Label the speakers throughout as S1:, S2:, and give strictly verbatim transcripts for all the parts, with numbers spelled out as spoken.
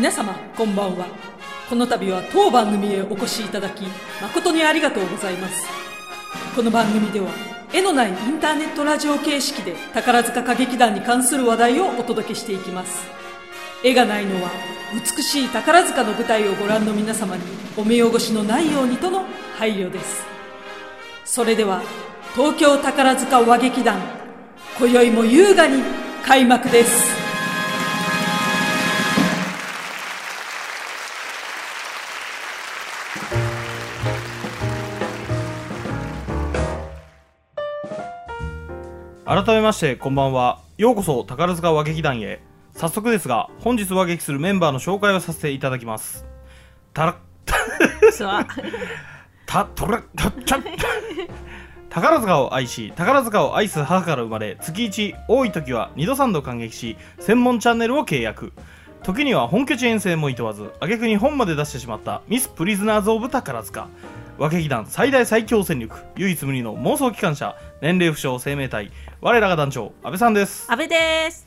S1: 皆様こんばんは。この度は当番組へお越しいただき誠にありがとうございます。この番組では絵のないインターネットラジオ形式で宝塚歌劇団に関する話題をお届けしていきます。絵がないのは美しい宝塚の舞台をご覧の皆様にお目汚しのないようにとの配慮です。それでは東京宝塚話劇団、今宵も優雅に開幕です。
S2: 改めましてこんばんは。ようこそ宝塚話劇団へ。早速ですが本日話劇するメンバーの紹介をさせていただきます。たらたとらたちゃ宝塚を愛し宝塚を愛す母から生まれ、月いち多い時はにどさんど感激し専門チャンネルを契約、時には本拠地遠征もいとわず挙句に本まで出してしまったミスプリズナーズオブ宝塚話劇団最大最強戦力、唯一無二の妄想機関車、年齢不詳生命体、我らが団長安倍さんです。
S3: 安倍です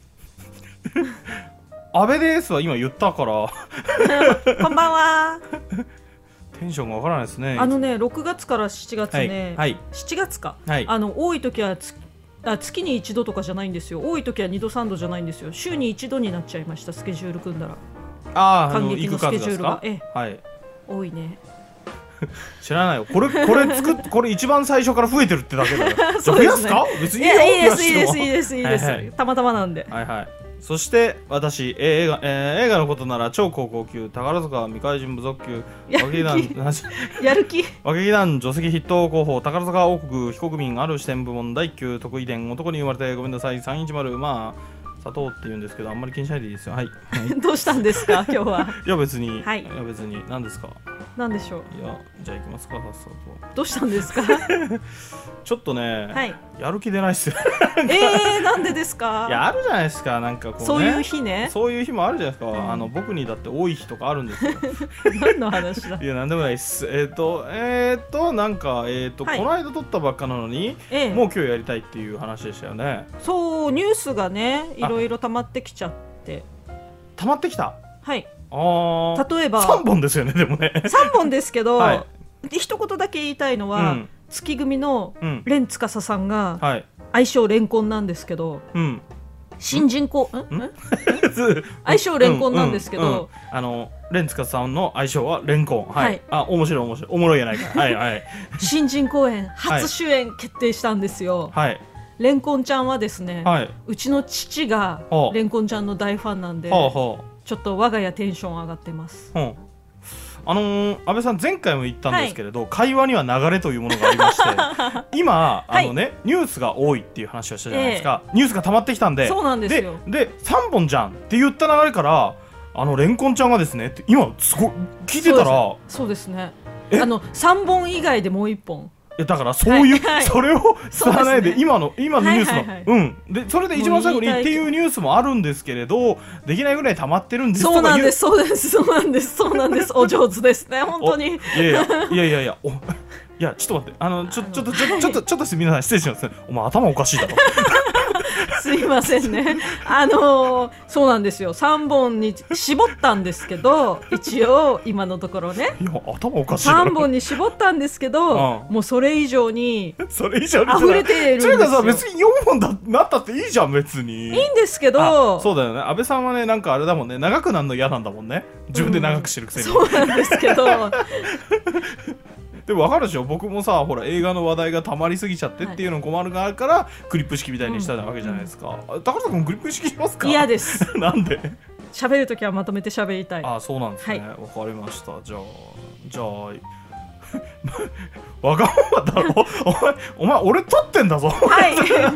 S2: 安倍ですは今言ったから
S3: こんばんは。
S2: テンションがわからないですね。
S3: あのねろくがつからしちがつね、
S2: はいはい、
S3: しちがつか、
S2: はい、
S3: あの多い時はつあ月に一度とかじゃないんですよ。多い時はにどさんどじゃないんですよ。週に一度になっちゃいました。スケジュール組んだら。
S2: ああ、
S3: 感激のスケジュールが、え
S2: え、はい、
S3: 多いね
S2: 知らないよ。これこれ作っこれ一番最初から増えてるってだけだよ。じゃあ増やすか？別にいいよ。
S3: いいですいいですいいですいいです、
S2: はいはい、
S3: たまたまなんで。
S2: はいはい。そして私、えー映画えー、映画のことなら超高校級宝塚未開人部族級話劇団
S3: やる気
S2: 話劇団除籍筆頭候補宝塚王国非国民ある視点部門だいきゅう得意伝男に生まれてごめんなさいさんいちまる、まあ砂糖って言うんですけどあんまり気にしないでいいですよ。はい
S3: どうしたんですか今日は。
S2: いや別に、
S3: はい、
S2: いや別に何ですか。
S3: 何でしょう。
S2: いやじゃあ行きますか。さっさと。
S3: どうしたんですか
S2: ちょっとね、
S3: はい、
S2: やる気出ないっすよ
S3: えー、なんでですか。
S2: いやあるじゃないですか。なんかこう、ね、
S3: そういう日ね。
S2: そういう日もあるじゃないですか、うん、あの僕にだって多い日とかあるんですよ
S3: 何の話だ。
S2: いやなんでもないっす。えっ、ー、とえっ、ー、となんかえっ、ー、と、はい、この間撮ったばっかなのに、ええ、もう今日やりたいっていう話でしたよね。
S3: そうニュースがねいろいろ溜まってきちゃって。
S2: 溜まってきた。
S3: はい。
S2: あ
S3: 例えば
S2: さんぼんですよね。でもね
S3: さんぼんですけど、はい、一言だけ言いたいのは、うん、月組の蓮司さんが、うん、愛称レンコンなんですけど、うん、新人公愛称レンコンなんですけど、うんうんうん、
S2: あの蓮司さんの愛称はレンコン、はいはい、あ面白い面白いおもろいやないかはい、はい、
S3: 新人公演初主演決定したんですよ。はい、レンコンちゃんはですね、はい、うちの父がレンコンちゃんの大ファンなんで、はあはあ、ちょっと我が家テンション上がってます。うん、
S2: あのー、安倍さん前回も言ったんですけれど、はい、会話には流れというものがありまして今あの、ねはい、ニュースが多いっていう話をしたじゃないですか、えー、ニュースが溜まってきたんで、
S3: そうなんですよ。
S2: で、でさんぼんじゃんって言った流れからあのレンコンちゃんがですねって今すごい聞いてたら
S3: そうですね、あのさんぼん以外でもういっぽん、
S2: いやだからそういう、はいはい、それを伝わないで、ね、今の今のニュースの、はいはいはい、うんでそれで一番最後にっていうニュースもあるんですけれどできないぐらい溜まってるんですとか。
S3: そうなんですそうですそうなんですそうなんですお上手ですね本当に。
S2: いやいやいやいやいやおいやちょっと待ってあのちょちょっとちょっとちょっとちょっと皆さん失礼します。お前頭おかしいだろ
S3: すいませんね。あのー、そうなんですよ。さんぼんに絞ったんですけど一応今のところね、
S2: いや頭おかしいだろ。
S3: さんぼんに絞ったんですけど、うん、もうそれ以上に
S2: それ以上に
S3: 溢れてるんですよ。
S2: さ別によんぼんだなったっていいじゃん別に。い
S3: いんですけど。
S2: そうだよね。安倍さんはねなんかあれだもんね、長くなるの嫌なんだもんね。自分で長くしてるくせに、
S3: うん、そうなんですけど
S2: でも分かるでしょ。僕もさほら映画の話題が溜まりすぎちゃってっていうの困るがあるから、はい、クリップ式みたいにしたわけじゃないですか、うん、高田君クリップ式しますか。
S3: 嫌です
S2: なんで。
S3: 喋るときはまとめて喋りたい。
S2: あそうなんですね、はい、分かりました。じゃあじゃあわがままだろお前お前俺撮ってんだぞ。はい、はい、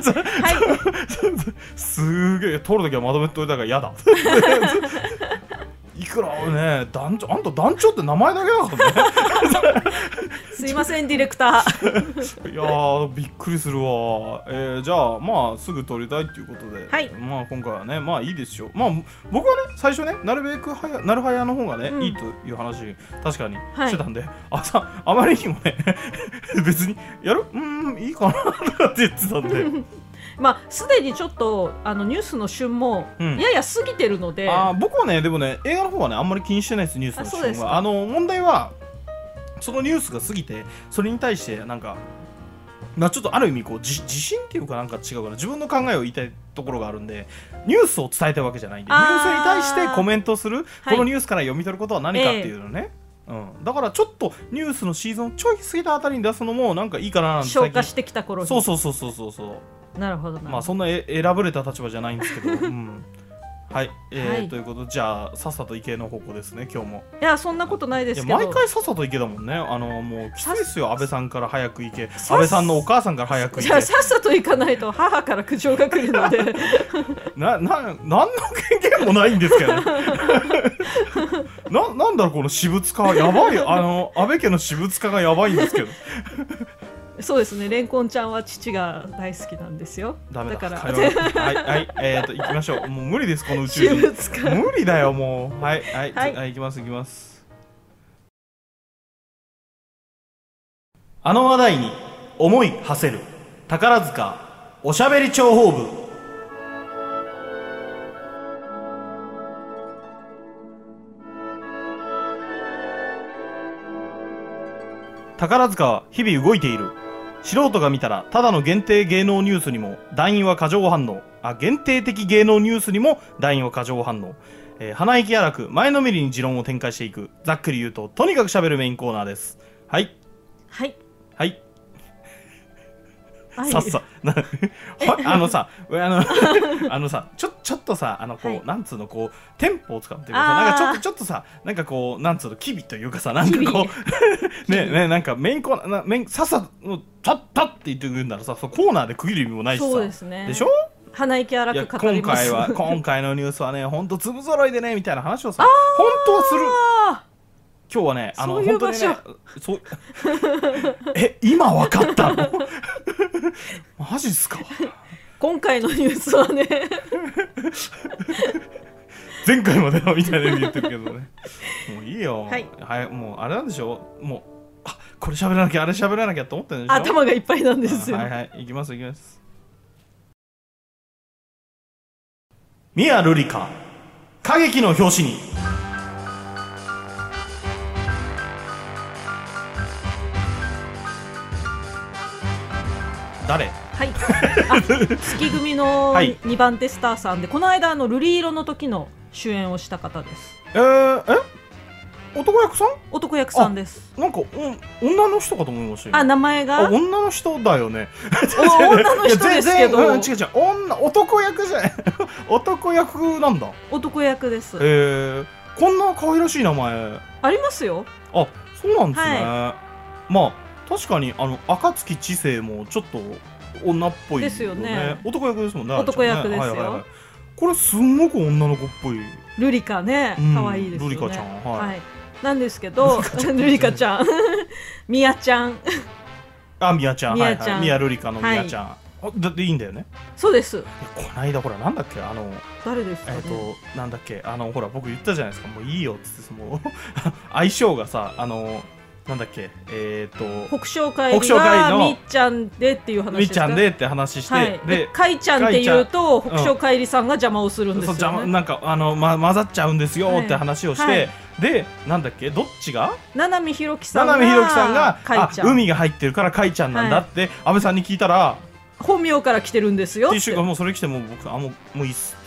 S2: すげえ撮るときはまとめておいたから嫌だいくらね団長あんた団長って名前だけだからね
S3: すいませんディレクター
S2: いやーびっくりするわ、えー、じゃあまあすぐ撮りたいっていうことで、はい、まあ今回はねまあいいですよ。まあ僕はね最初ねなるべくはやなるはやの方がね、うん、いいという話確かにしてたんで、はい、あさあまりにもね別にやるうーんいいかなとかって言ってたんで
S3: まあすでにちょっとあのニュースの旬もやや過ぎてるので、うん、
S2: あ僕はねでもね映画の方はねあんまり気にしてないですニュースの旬は。あの問題はそのニュースが過ぎてそれに対してなんかまあちょっとある意味こう自信っていうかなんか違うかな自分の考えを言いたいところがあるんでニュースを伝えたいわけじゃないんでニュースに対してコメントするこのニュースから読み取ることは何かっていうのね、えーうん、だからちょっとニュースのシーズンをちょい過ぎたあたりに出すのもなんかいいかななんて
S3: 消化してきた頃に
S2: そうそうそうそうそうそう
S3: なるほど
S2: まあそんな選ばれた立場じゃないんですけど、うんはい、えーはい、ということでじゃあさっさと池の方向ですね今日も。
S3: いやそんなことないですけど
S2: 毎回さっさと池だもんね。あのもうきついですよ安倍さんから早く行け安倍さんのお母さんから早く行け。
S3: じゃあさっさと行かないと母から苦情が来るので
S2: なな何の権限もないんですけどななんだろうこの私物化やばいあの安倍家の私物化がやばいんですけど
S3: そうですねレンコンちゃんは父が大好きなんですよ。
S2: ダメだ
S3: だから
S2: はいはいえーと行きましょう。もう無理ですこの宇宙人無理だよもうはいはい、はい、はい、行きます行きます。あの話題に思い馳せる宝塚おしゃべり諜報部。宝塚は日々動いている。素人が見たらただの限定芸能ニュースにも団員は過剰反応あ限定的芸能ニュースにも団員は過剰反応、えー、鼻息荒く前のめりに持論を展開していくざっくり言うととにかく喋るメインコーナーです。はい
S3: はい
S2: はいさっさあのさあのあのさちょちょっとさあのこう、はい、なんつうのこうテンポを使うっていうかさなんかちょっとちょっとさなんかこうなんつうの機微というかさなんかこうねねなんかメインコーナーなメインさっさのたったって言ってくるんだらさそうコーナーで区切る意味もないしさ
S3: そうですね
S2: でしょ。
S3: 鼻息荒く語ります。
S2: 今回は今回のニュースはね本当粒揃いでねみたいな話をさ本当はする。今日はね、あの本当にね、そうえ今わかったの？マジっすか？
S3: 今回のニュースはね、
S2: 前回までのみたいな言ってるけどね、もういいよ。はい、はい、もうあれなんでしょう、もうあこれ喋らなきゃあれ喋らなきゃと思ってるんでしょ。
S3: 頭がいっぱいなんですよ。
S2: はいはい、行きます行きます。宮瑠璃香、歌劇の表紙に。誰？
S3: はい。あ、月組のにばん手スターさんで、この間あの瑠璃色の時の主演をした方です。
S2: えー、え？男役さん？
S3: 男役さんです。
S2: なんかお女の人かと思いましたよ。
S3: あ、名前が？
S2: 女の人だよね。
S3: 女の人ですけど。
S2: うん、違う違う。女男役じゃない。男役なんだ。
S3: 男役です。
S2: えー、こんな可愛らしい名前
S3: ありますよ。
S2: あ、そうなんですね。
S3: はい、
S2: まあ。確かにあの暁知世もちょっと女っぽい、ね、
S3: ですよね。
S2: 男役ですもんね。
S3: 男役ですよ、
S2: はいはいはい、これすんごく女の子っぽい。
S3: 瑠璃香ね、可愛いですよね。
S2: 瑠璃香ちゃん、はい
S3: はい、なんですけど瑠璃香ちゃんみやちゃん
S2: あみやちゃん
S3: みやちゃん、
S2: みや瑠璃香のみやちゃん、はい、だっていいんだよね。
S3: そうです。
S2: この間ほらなんだっけあの
S3: 誰ですかね。
S2: えっとなんだっけあのほら僕言ったじゃないですかもういいよっつってもう相性がさあのなんだっけえっ、ー、と
S3: 北昇会がみっちゃんでっていう話ですか。
S2: みっちゃんでって話して、はい、
S3: でかいちゃんっていうと北昇会さんが邪魔をするんですよね。
S2: そう邪魔なんかあの、ま、混ざっちゃうんですよって話をして、はいはい、でなんだっけどっちが
S3: 七海ひろきさんが
S2: 七海ひろきさんがあ海が入ってるからかいちゃんなんだって、はい、安倍さんに聞いたら
S3: 本名から来てるんですよって。
S2: っていうかもうそれ来ても僕あもうもういいっす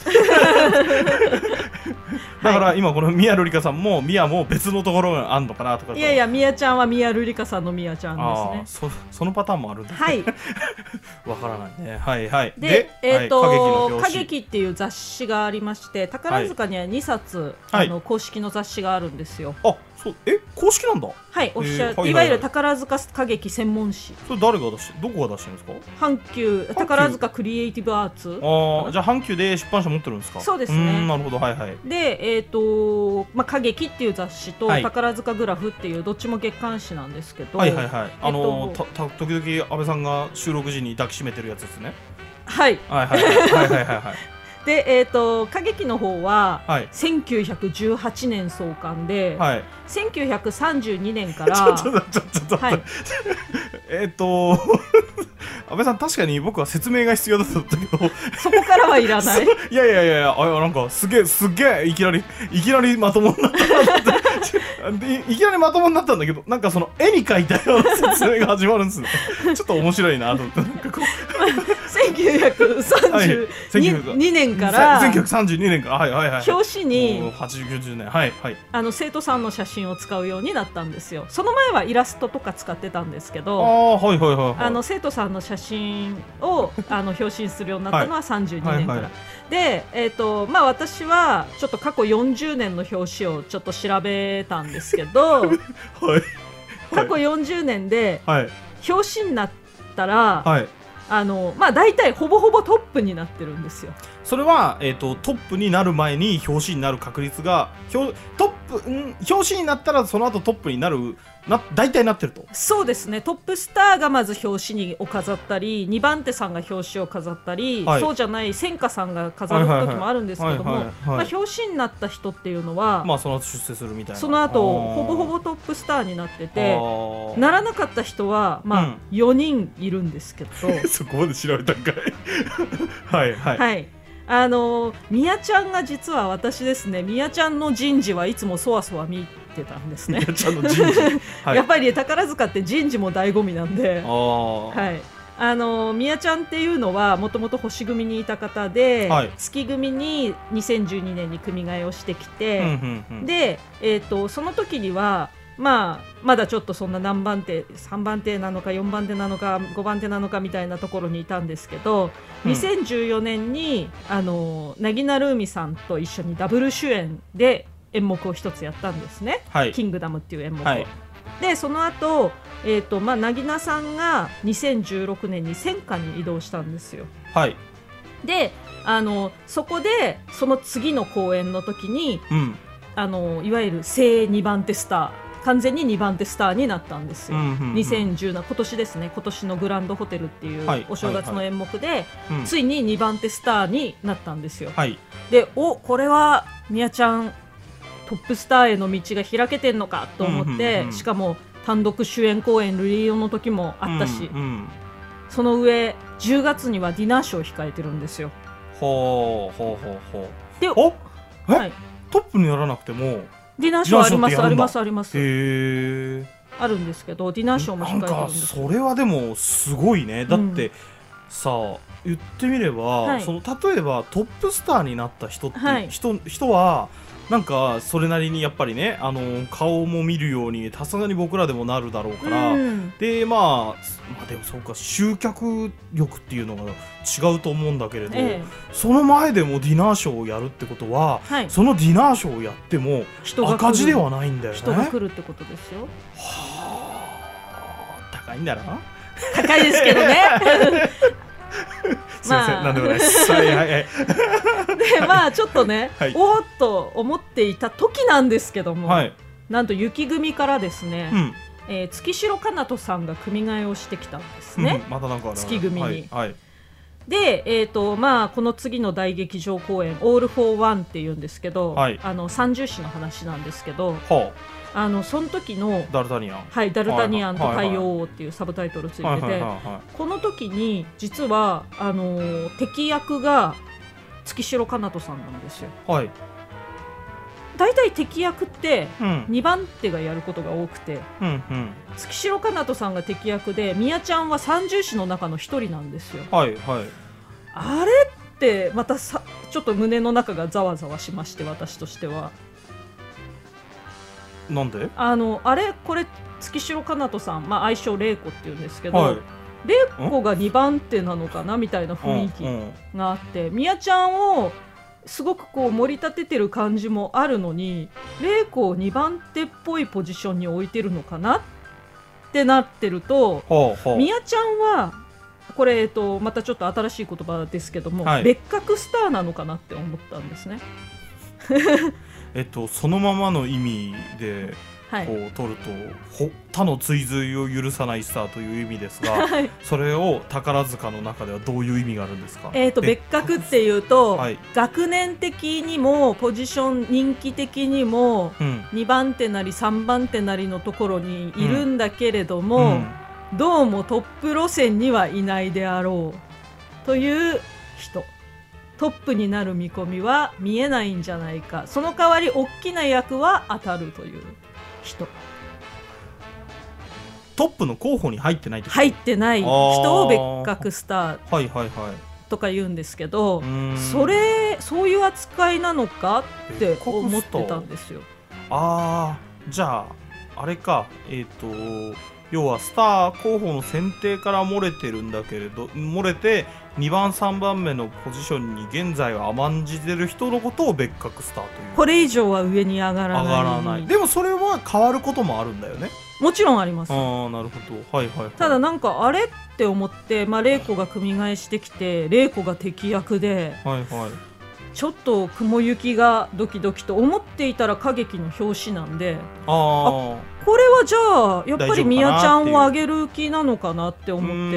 S2: だから今この宮瑠璃香さんも宮も別のところがあんのかなとか。
S3: いやいや宮ちゃんは宮瑠璃香さんの宮ちゃんです
S2: ね。あ そ, そのパターンもあるんですね。
S3: はい
S2: わからないね。はいはい
S3: で, でえー、と、はい、歌劇っていう雑誌がありまして宝塚にはにさつ、はい、あの公式の雑誌があるんですよ。
S2: あそうえ公式なんだ。
S3: はいおっしゃる、えーはいはいはい、いわゆる宝塚歌劇専門誌。
S2: それ誰が出してどこが出してるんですか。
S3: 阪急宝塚クリエイティブアーツ。
S2: あじゃあ阪急で出版社持ってるんですか。
S3: そうですね。
S2: なるほどはいはい。
S3: でえっ、ー、とまあ歌劇っていう雑誌と、はい、宝塚グラフっていうどっちも月刊誌なんですけど。
S2: はいはいはい。あのー、たた時々安倍さんが収録時に抱きしめてるやつですね。
S3: はい
S2: はいはいはいはいはいはいはい。
S3: で、えーと、歌劇の方は、はい、せんきゅうひゃくじゅうはちねん創刊で、はい、せんきゅうひゃくさんじゅうにねんから
S2: ちょっとちょっとちょっと、はい、えっと安倍さん確かに僕は説明が必要だったんだけど
S3: そこからはいらない。
S2: いやいやいやいや、あ、なんかすげえすげえいきなりいきなりまともになったなっていきなりまともになったんだけど、なんかその絵に描いたような説明が始まるんですね。ちょっと面白いなと思って、なんかこう
S3: せんきゅうひゃくさんじゅうにねんから
S2: せんきゅうひゃくさんじゅうにねんから、はいはいはい、
S3: 表紙に
S2: はちじゅうきゅうじゅうねん、はいはい、
S3: あの生徒さんの写真を使うようになったんですよ。その前はイラストとか使ってたんですけど、
S2: あ、はいはいはいはい、
S3: あの生徒さんの写真をあの表紙にするようになったのはさんじゅうにねんから、はいはいはい、で、えーとまあ、私はちょっと過去よんじゅうねんの表紙をちょっと調べたんですけど、はい、過去よんじゅうねんで表紙になったら、はい、あのまあ、大体ほぼほぼトップになってるんですよ。
S2: それは、えーと、トップになる前に表紙になる確率が表トップん表紙になったらその後トップになるな大体なってると。
S3: そうですね。トップスターがまず表紙にを飾ったり、にばん手さんが表紙を飾ったり、はい、そうじゃない専科さんが飾る時もあるんですけども、表紙になった人っていうのは、
S2: まあ、その後出世するみたいな、
S3: その後ほぼほぼトップスターになってて、ならなかった人は、まあうん、よにんいるんですけど
S2: そこまで調べたんかいはいはい、
S3: はい、あのみやちゃんが実は私ですね、みやちゃんの人事はいつもそわそわ見てたんですね。みやちゃんの人事、はい、やっぱり宝塚って人事も醍醐味なんで、あ、はい、あのみやちゃんっていうのはもともと星組にいた方で、はい、月組ににせんじゅうにねんに組替えをしてきて、うんうんうん、で、えーと、その時にはまあ、まだちょっとそんな何番手さんばん手なのかよんばん手なのかごばん手なのかみたいなところにいたんですけど、うん、にせんじゅうよねんにあの凪名ルーミさんと一緒にダブル主演で演目を一つやったんですね、はい、キングダムっていう演目を、はい、でその後、えーとまあ、凪名さんがにせんじゅうろくねんに専科に移動したんですよ、はい、であのそこでその次の公演の時に、うん、あのいわゆる正にばん手スター、完全ににばん手スターになったんですよ、うんうんうん、にせんじゅうなな今年ですね、今年のグランドホテルっていうお正月の演目で、はいはいはい、ついににばん手スターになったんですよ、はい、でおこれはみやちゃんトップスターへの道が開けてんのかと思って、うんうんうん、しかも単独主演公演ルリーオの時もあったし、うんうん、その上じゅうがつにはディナーショーを控えてるんですよ。
S2: ほうほうほうほう。
S3: で
S2: おえ、はい、トップにならなくても
S3: ディナーショーありますありますあります。
S2: へー、
S3: あるんですけど、ディナーショーも控えてるんです。
S2: なんかそれはでもすごいね。だって、うん、さあ言ってみれば、はい、その例えばトップスターになった人って、はい、人, 人はなんかそれなりにやっぱりね、あの顔も見るようにさすがに僕らでもなるだろうから、うん、で、まあ、まあでもそうか、集客力っていうのが違うと思うんだけれど、ええ、その前でもディナーショーをやるってことは、はい、そのディナーショーをやっても赤字ではないんだよね。
S3: 人が来るってことですよ。
S2: はあ、高いんだな。
S3: 高いですけどね
S2: すいません、まあ、なんでもないです。はいはいはい。で、
S3: まあちょっとね、はい、おーっと思っていた時なんですけども、はい、なんと雪組からですね、うん、えー、月城かなとさんが組替えをしてきたんですね、
S2: うん、またなんか
S3: 月組に、
S2: はいはい、
S3: で、えーとまあ、この次の大劇場公演オールフォーワンっていうんですけど、はい、あの三重詩の話なんですけど、はあ、あのその時の
S2: ダルタニアン、
S3: はい、ダルタニアンと太陽王っていうサブタイトルついてて、この時に実はあの敵役が月城かなとさんなんですよ。はい、だいたい敵役ってにばん手がやることが多くて、うんうんうん、月城かなとさんが敵役で、みやちゃんは三重詩の中の一人なんですよ。はいはい、あれってまたさちょっと胸の中がざわざわしまして、私としては。
S2: なんで？
S3: あのあれこれ月城かなとさん、まあ、愛称玲子っていうんですけど、はい、玲子がにばん手なのかなみたいな雰囲気があって、みやちゃんをすごくこう盛り立ててる感じもあるのに、玲子をにばん手っぽいポジションに置いてるのかなってなってると、みやちゃんはこれ、えっと、またちょっと新しい言葉ですけども、はい、別格スターなのかなって思ったんですね
S2: えっと、そのままの意味でこう取ると、はい、他の追随を許さないスターという意味ですが、はい、それを宝塚の中ではどういう意味があるんですか？
S3: えーと、別格っていうと、はい、学年的にもポジション人気的にも、うん、にばん手なりさんばん手なりのところにいるんだけれども、うんうん、 どうもトップ路線にはいないであろうという人、トップになる見込みは見えないんじゃないか、その代わり大きな役は当たるという人。
S2: トップの候補に入ってないってこと？
S3: 入ってない人を別格スター
S2: はいはいはい
S3: とか言うんですけど、それそういう扱いなのかって思ってたんですよ。
S2: あー、じゃああれか、えっと要はスター候補の選定から漏れてるんだけれど、漏れてにばんさんばんめのポジションに現在は甘んじてる人のことを別格スターという。
S3: これ以上は上に上がらない。
S2: 上がらない。でもそれは変わることもあるんだよね。
S3: もちろんあります。
S2: ああ、なるほど。はいはい、はい。
S3: ただなんかあれって思って、まあ、玲子が組み替えしてきて、玲子が敵役で、
S2: はいはい、
S3: ちょっと雲行きがドキドキと思っていたら歌劇の表紙なんで、ああ、これはじゃあやっぱり宮ちゃんを上げる気なのかなって思って、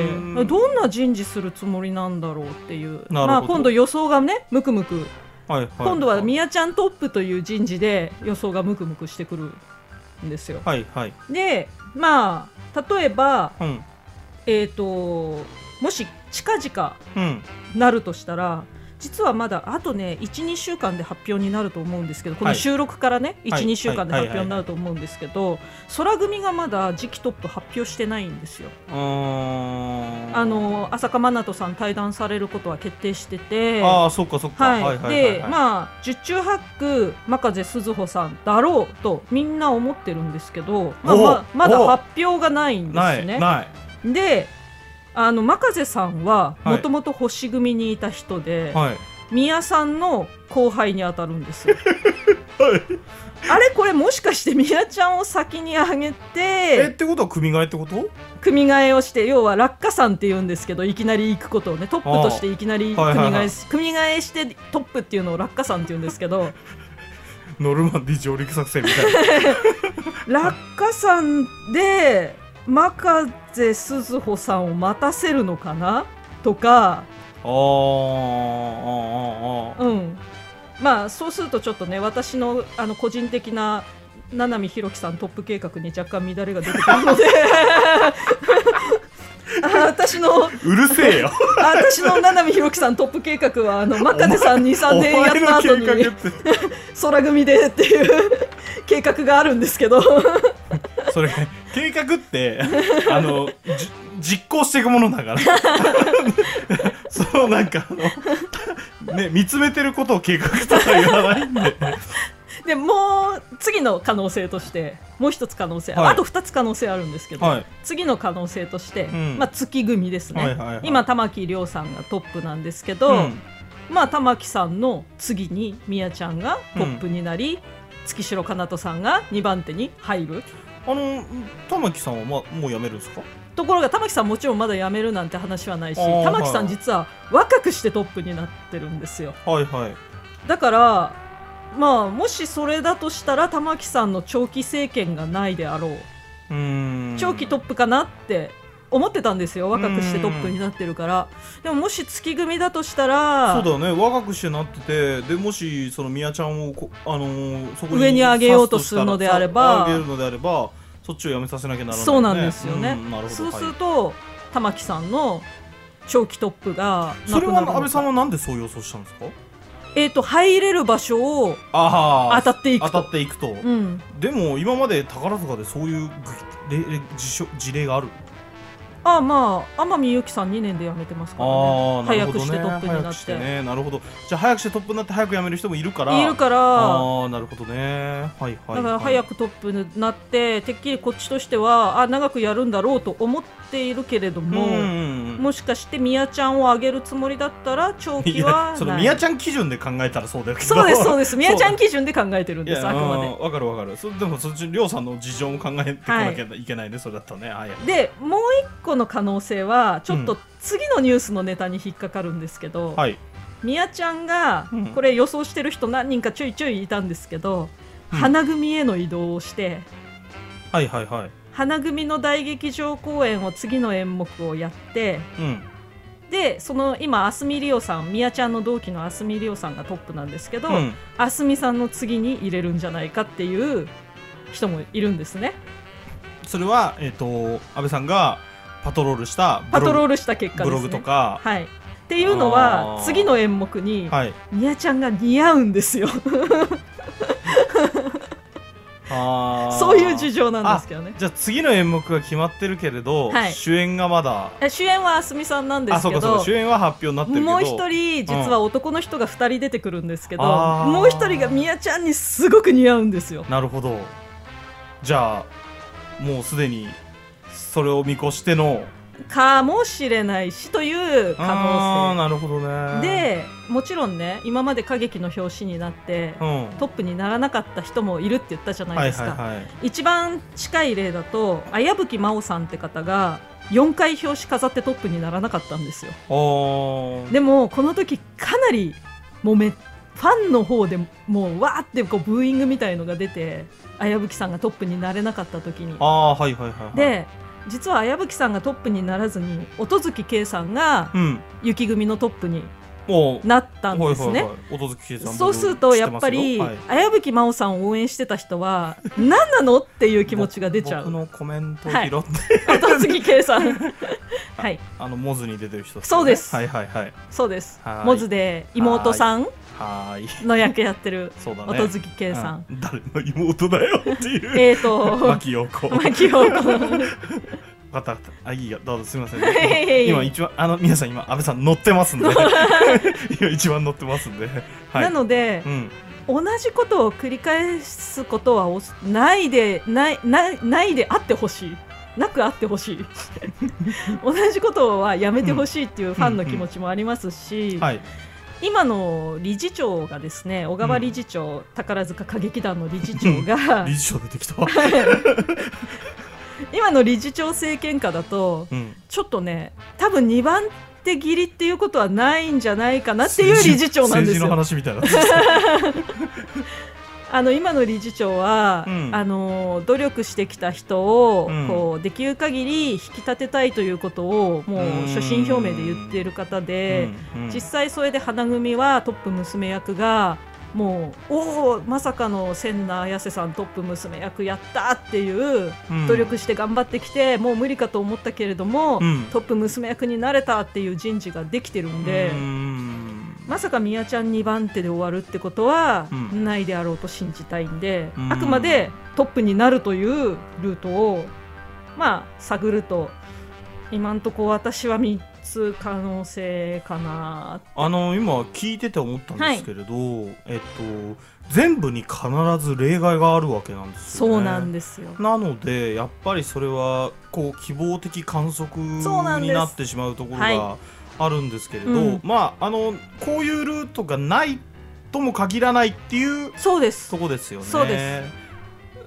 S3: どんな人事するつもりなんだろうっていう、まあ、今度予想がねムクムク、はいはい、今度は宮ちゃんトップという人事で予想がムクムクしてくるんですよ。
S2: はいはい、
S3: でまあ例えば、
S2: うん、
S3: えーともし近々なるとしたら、うん、実はまだあとね いちにしゅうかんで発表になると思うんですけど、この収録からね、はい、いちにしゅうかんで発表になると思うんですけど、空組がまだ次期トップ発表してないんですよ。あの浅香真奈さん対談されることは決定してて、
S2: ああそっかそっか、
S3: はいはいはいはい、でまあ十中八九真風鈴穂さんだろうとみんな思ってるんですけど、まあ、ま, まだ発表がないんですね。
S2: ないない
S3: であの真風さんはもともと星組にいた人で、はい、宮さんの後輩に当たるんですよ、はい、あれこれもしかして宮ちゃんを先に上げて
S2: えってことは組み替えってこと？
S3: 組み替えをして、要は落下さんって言うんですけど、いきなり行くことをね、トップとしていきなり組み替え、はいはいはい、組み替えしてトップっていうのを落下さんって言うんですけど
S2: ノルマンディ上陸作戦みたいな
S3: 落下さんで真風鈴穂さんを待たせるのかなとか、
S2: あー
S3: うん、まあそうするとちょっとね、私のあの個人的な七海弘樹さんトップ計画に若干乱れが出てくるので私の
S2: うるせえよ
S3: 私の七海弘樹さんトップ計画はあの真風さん にさんねんやった後に空組でっていう計画があるんですけど
S2: それ計画ってあの実行していくものだからそうなんかあの、ね、見つめてることを計画とは言わないんで
S3: でもう次の可能性としてもう一つ可能性、はい、あとふたつ可能性あるんですけど、はい、次の可能性として、うんまあ、月組ですね、はいはいはい、今玉木亮さんがトップなんですけど、うんまあ、玉木さんの次に宮ちゃんがトップになり、うん、月城かなとさんがにばん手に入る。
S2: あの玉木さんは、ま、もう辞めるんですか？
S3: ところが玉木さんもちろんまだ辞めるなんて話はないし、玉木さん実は若くしてトップになってるんですよ。
S2: はいはい、
S3: だからまあ、もしそれだとしたら玉木さんの長期政権がないであろう、うーん長期トップかなって思ってたんですよ。若くしてトップになってるから。でももし月組だとしたら
S2: そうだよね、若くしてなってて、でもしその宮ちゃんをこ、あのー、そこに
S3: 上に上げようとするのであれば
S2: 上げるのであればそっちをやめさせなきゃならない、ね、
S3: そうなんですよね、うん、
S2: なるほど。
S3: そうすると、はい、玉木さんの長期トップがなくなるのか。
S2: それは安倍さんはなんでそう予想したんですか？
S3: えー、と入れる場所を当たっていくと。
S2: 当たっていくと、うん、でも今まで宝塚でそういう事例がある？
S3: ああまあ天海祐希さんにねんで辞めてますからね。あ、ね、早くしてトップになって。早くして
S2: ね、なるほど。じゃあ早くしてトップになって早く辞める人もいるから
S3: いるから
S2: ああなるほどね、はいはい、はい、
S3: だから早くトップになっててっきりこっちとしてはあ長くやるんだろうと思っているけれども、うんうんうん、もしかして宮ちゃんを上げるつもりだったら長期はない。
S2: その宮ちゃん基準で考えたらそうだけど
S3: そうですそうです宮ちゃん基準で考えてるんです。あくまで
S2: わかるわかる。そでもそっち亮さんの事情も考えてこなきゃいけないね、はい、それだとね、はい、
S3: でもう一個の可能性はちょっと次のニュースのネタに引っかかるんですけど、うんはい、宮ちゃんがこれ予想してる人何人かちょいちょいいたんですけど、うん、花組への移動をして、
S2: はいはいはい、
S3: 花組の大劇場公演を次の演目をやって、うん、でその今蓮見理央さん、宮ちゃんの同期の蓮見理央さんがトップなんですけど、うん、蓮見さんの次に入れるんじゃないかっていう人もいるんですね。
S2: それは、えーと、安倍さんがパトロールした
S3: パトロールした結果ですね。
S2: ブログとか、
S3: はい、っていうのは次の演目に、はい、みやちゃんが似合うんですよあそういう事情なんですけどね。
S2: じゃあ次の演目が決まってるけれど、はい、主演がまだ
S3: 主演はあすみさんなんですけど、
S2: あ、そうかそうか、主演は発表になってるけど、
S3: もう一人実は男の人がふたり出てくるんですけど、うん、もう一人がみやちゃんにすごく似合うんですよ。
S2: なるほど。じゃあもうすでにそれを見越しての
S3: かもしれないしという可能性。
S2: あー、なるほどね。
S3: でもちろんね、今まで歌劇の表紙になって、うん、トップにならなかった人もいるって言ったじゃないですか、はいはいはい、一番近い例だと綾吹真央さんって方がよんかい表紙飾ってトップにならなかったんですよ。でもこの時かなりもめファンの方でもうわーってこうブーイングみたいのが出て、綾吹さんがトップになれなかった時に、
S2: あー、はいはいはいはい、
S3: で実は綾吹さんがトップにならずに音月圭さんが雪組のトップになったんですね。そうするとやっぱり、はい、綾吹真央さんを応援してた人は何なのっていう気持ちが出ちゃう。
S2: 僕のコメントを拾って、
S3: はい、音月圭さんはい、
S2: あのモズに出てる人、ね、
S3: そうです、
S2: はいはいはい、
S3: そうです。モズで妹さんの役やってる音月圭さん、
S2: うん、誰の妹だよっていう
S3: えーと
S2: 牧陽子
S3: 牧陽子
S2: 分かった、あ、いいよ、どうぞ、すみません、ね、今一番、あの皆さん今安倍さん乗ってますんで今一番乗ってますんで、はい、
S3: なので、うん、同じことを繰り返すことはないでないないないであってほしい、なくあってほしい同じことはやめてほしいっていうファンの気持ちもありますし、うんうんうん、はい、今の理事長がですね、小川理事長、うん、宝塚歌劇団の理事長が
S2: 理事長出てきた
S3: 今の理事長政権下だと、うん、ちょっとね、多分にばん手切りっていうことはないんじゃないかなっていう理事長なんですよ。
S2: 政治の話みたいな
S3: あの今の理事長は、うん、あの努力してきた人を、うん、こうできる限り引き立てたいということをもう所信表明で言っている方で、うんうん、実際それで花組はトップ娘役がもうおおまさかの千奈綾瀬さんトップ娘役やったっていう、うん、努力して頑張ってきてもう無理かと思ったけれども、うん、トップ娘役になれたっていう人事ができてるんで、うん、まさかみやちゃんにばん手で終わるってことはないであろうと信じたいんで、うん、あくまでトップになるというルートをまあ探ると、今んとこ私はみっつ可能性かな。
S2: あの今聞いてて思ったんですけれど、はい、えっと全部に必ず例外があるわけなんですよね。
S3: そうなんですよ。
S2: なのでやっぱりそれはこう希望的観測になってしまうところがあるんですけれど、はい、うん、まああのこういうルートがないとも限らないっていう
S3: そうです
S2: とこですよね。
S3: そうです。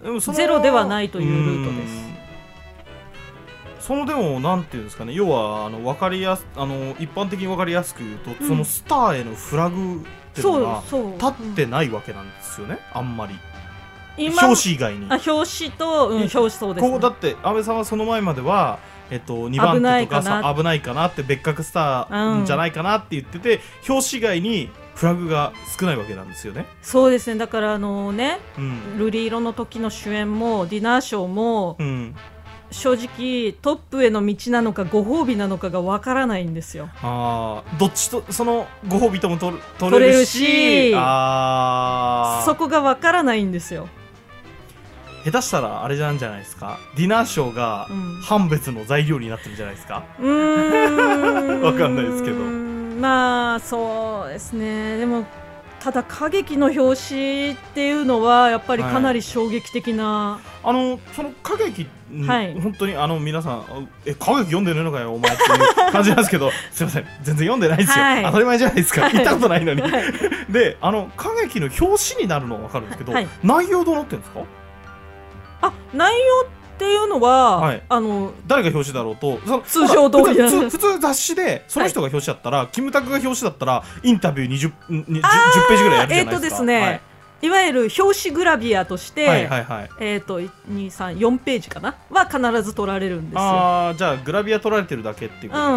S3: でもそのゼロではないというルートです。
S2: そのでもなんていうんですかね、要はあの分かりやすあの一般的に分かりやすく言うと、うん、そのスターへのフラグっていうのが立ってないわけなんですよね、うん、あんまり表紙以外に。
S3: あ、表紙と、うん、表紙そうですね。
S2: こうだって安倍さんはその前までは、えっと、にばん手とかさ危ないかなって別格スターじゃないかなって言ってて、うん、表紙以外にフラグが少ないわけなんですよね。
S3: そうですね。だからあのね、うん、瑠璃色の時の主演もディナーショーも、うん、正直トップへの道なのかご褒美なのかがわからないんですよ。
S2: あどっちとそのご褒美とも取れるし、
S3: 取れるし、あそこがわからないんですよ。
S2: 下手したらあれなんじゃないですか、ディナーショーが判別の材料になってるんじゃないですか。うーんわかんないですけど、
S3: まあそうですね。でもただ歌劇の表紙っていうのはやっぱりかなり衝撃的な、は
S2: い、あのその歌劇、はい、本当にあの皆さんえ歌劇読んでるのかよお前っていう感じなんですけどすいません全然読んでないですよ、はい、当たり前じゃないですか、はい、行ったことないのに、はい、であの歌劇の表紙になるのは分かるんですけど、はい、内容どうなってるんですか。
S3: あ、内容っていうのは、はい、あの
S2: 誰が表紙だろうとその
S3: 通常通り
S2: 普通、普通雑誌でその人が表紙だったら、はい、キムタクが表紙だったらインタビュー 20, 10, 10ページぐらいやるじゃないですか。えーとですね、はい、
S3: いわゆる表紙グラビアとして、はいはいはい、えーとに、さん、よんページかなは必ず取られるんですよ。
S2: あじゃあグラビア取られてるだけっていうこと、うん、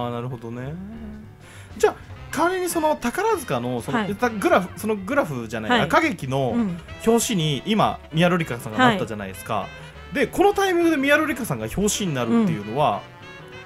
S2: あなるほどね。じゃあ代わりにその宝塚 の, その、はい、グラフそのグラフじゃない、はい、歌劇の表紙に今宮野里香さんがなったじゃないですか、はい、でこのタイミングで宮野里香さんが表紙になるっていうのは、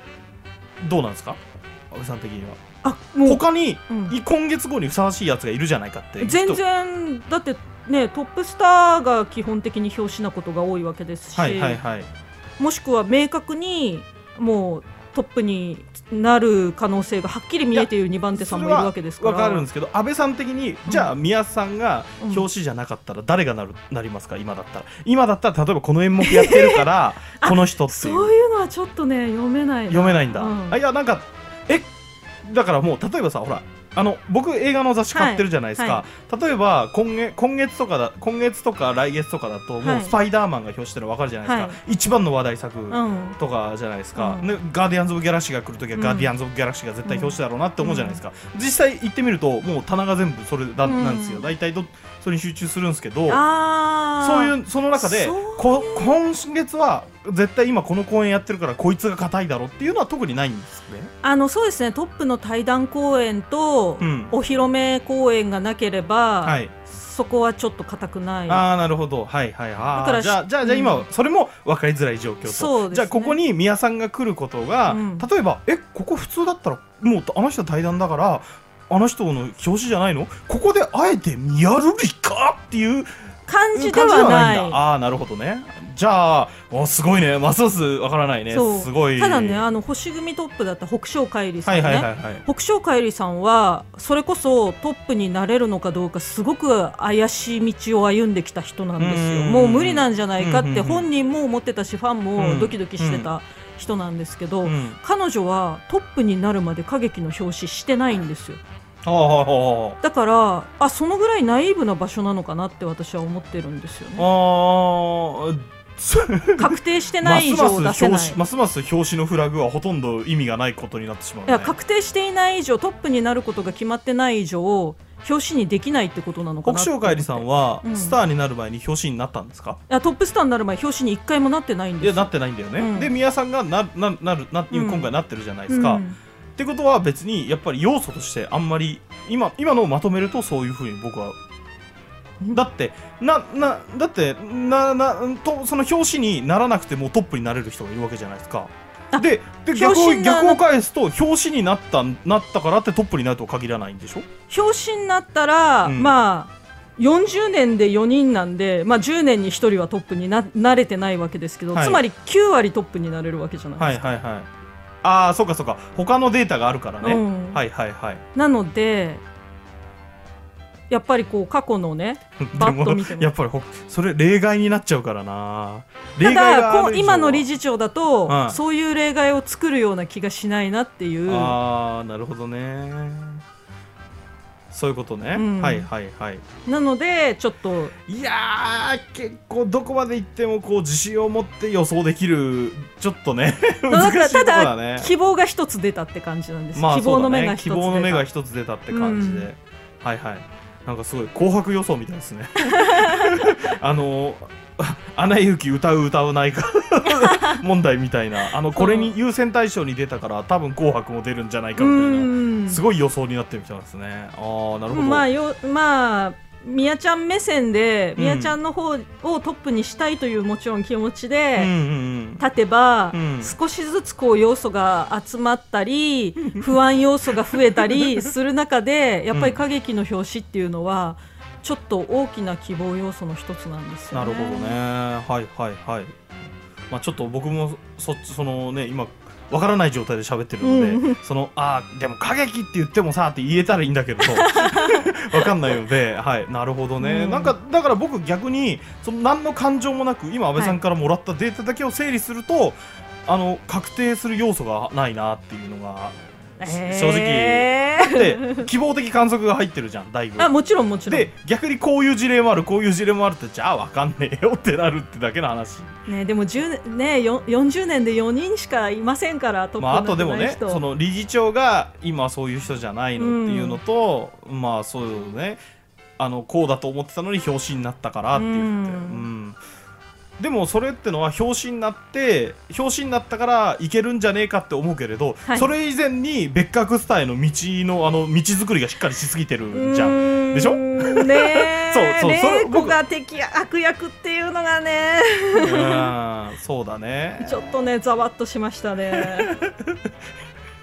S2: どうなんですか安倍さん的には。
S3: あもう
S2: 他に、うん、今月号にふさわしいやつがいるじゃないかって。
S3: 全然だってね、トップスターが基本的に表紙なことが多いわけですし、
S2: はいはいはい、
S3: もしくは明確にもうトップになる可能性がはっきり見えているにばん手さんもいるわけですから。
S2: わかるんですけど、安倍さん的に、うん、じゃあ宮さんが表紙じゃなかったら誰がなる、なりますか。今だったら今だったら例えばこの演目やってるからこの人っていう
S3: そういうのはちょっとね読めないな。
S2: 読めないんだ、
S3: うん、
S2: あいやなんかえだからもう例えばさほらあの僕映画の雑誌買ってるじゃないですか、はいはい、例えば今月、今月とかだ今月とか来月とかだともうスパイダーマンが表紙っての分かるじゃないですか、はい、一番の話題作とかじゃないですか、うん、でガーディアンズ・オブ・ギャラクシーが来るときは、うん、ガーディアンズ・オブ・ギャラクシーが絶対表紙だろうなって思うじゃないですか、うん、実際行ってみるともう棚が全部それだ、うん、なんですよ。大体どそれに集中するんですけど、
S3: あ
S2: そういうその中でこ今月は絶対今この公演やってるからこいつが硬いだろうっていうのは特にないんですね。
S3: あのそうですね、トップの対談公演とお披露目公演がなければ、うんはい、そこはちょっと硬くない。
S2: ああなるほど、はいはいはい。だからじゃあじゃあじゃあ今、うん、それも分かりづらい状況と、そうですね、じゃあここに宮さんが来ることが、うん、例えばえここ普通だったらもうあの人対談だからあの人の表紙じゃないの、ここであえて宮るりかっていう
S3: 感じではない。
S2: ああなるほどね。じゃあおすごいね、ますますわからないね。すごい。
S3: ただね、あの星組トップだった北昇海里さんね、
S2: はいはいはいはい、
S3: 北昇海里さんはそれこそトップになれるのかどうかすごく怪しい道を歩んできた人なんですよ。もう無理なんじゃないかって本人も思ってたし、ファンもドキドキしてた人なんですけど、うんうん、彼女はトップになるまで歌劇の表紙してないんですよ。だからあそのぐらいナイーブな場所なのかなって私は思ってるんですよね。
S2: あ
S3: 確定してない以上出せない。
S2: ますます表紙のフラグはほとんど意味がないことになってしまう、ね、
S3: いや確定していない以上、トップになることが決まってない以上表紙にできないってことなのかな。
S2: 北昇海里さんは、うん、スターになる前に表紙になったんですか。
S3: いやトップスターになる前表紙にいっかいもなってないんですよ。
S2: いやなってないんだよね、うん、で宮さんがなななるな今回なってるじゃないですか、うんうんってことは別にやっぱり要素としてあんまり 今, 今のをまとめるとそういうふうに僕はだってななだってななとその表紙にならなくてもトップになれる人がいるわけじゃないですか。でで逆を逆を返すと表紙になったなったからってトップになるとは限らないんでしょ。
S3: 表紙になったら、うん、まあよんじゅうねんでよにんなんで、まあ、じゅうねんにひとりはトップに な, なれてないわけですけど、はい、つまりきゅうわりトップになれるわけじゃないですか。
S2: はいはいはい。ああそうかそうか、他のデータがあるからね、うん、はいはいはい。
S3: なのでやっぱりこう過去のねバッと見ても
S2: やっぱりそれ例外になっちゃうからな。
S3: ただこう今の理事長だと、うん、そういう例外を作るような気がしないなっていう。
S2: ああなるほどね、そういうことね、うん、はいはいはい。
S3: なのでちょっと
S2: いやー結構どこまでいってもこう自信を持って予想できるちょっとね難しいところだね。
S3: ただ希望が一つ出たって感じなんです、
S2: まあ、
S3: 希望の目が一つ
S2: 出た、希望の目が一つ出たって感じで、うん、はいはい。なんかすごい紅白予想みたいですねあのアナ雪歌う歌わないか問題みたいな、あのこれに優先大賞に出たから多分紅白も出るんじゃないかみたいなすごい予想になってるみたいですね。ああなるほど。
S3: まあよまあみやちゃん目線で、うん、みやちゃんの方をトップにしたいというもちろん気持ちで立てば、うんうんうん、少しずつこう要素が集まったり不安要素が増えたりする中でやっぱり歌劇の表紙っていうのはちょっと大きな希望要素の一つなんですよね。
S2: なるほどね、はいはいはい。まあ、ちょっと僕も そ, そのね今わからない状態で喋ってるので、うん、そのあでも歌劇って言ってもさって言えたらいいんだけどわかんないので、はい、なるほどね、うん、なんかだから僕逆にその何の感情もなく今安倍さんからもらったデータだけを整理すると、はい、あの確定する要素がないなっていうのが正直、えー、だって希望的観測が入ってるじゃんだいぶ。
S3: あもちろんもちろん。
S2: で逆にこういう事例もあるこういう事例もあるってじゃあ分かんねえよってなるってだけの話、
S3: ね、でもじゅう、ね、よんじゅうねんでよにんしかいませんからトップになってない人、
S2: まあ、あとでもねその理事長が今そういう人じゃないのっていうのと、うん、まあそうねあのこうだと思ってたのに表紙になったからって言って、うんうんでもそれってのは表紙になって表紙になったからいけるんじゃねえかって思うけれど、はい、それ以前に別格スターへの道のあの道作りがしっかりしすぎてるじゃんでしょ
S3: ねそうそう玲子が敵悪役っていうのがね
S2: うんそうだね
S3: ちょっとねざわっとしましたね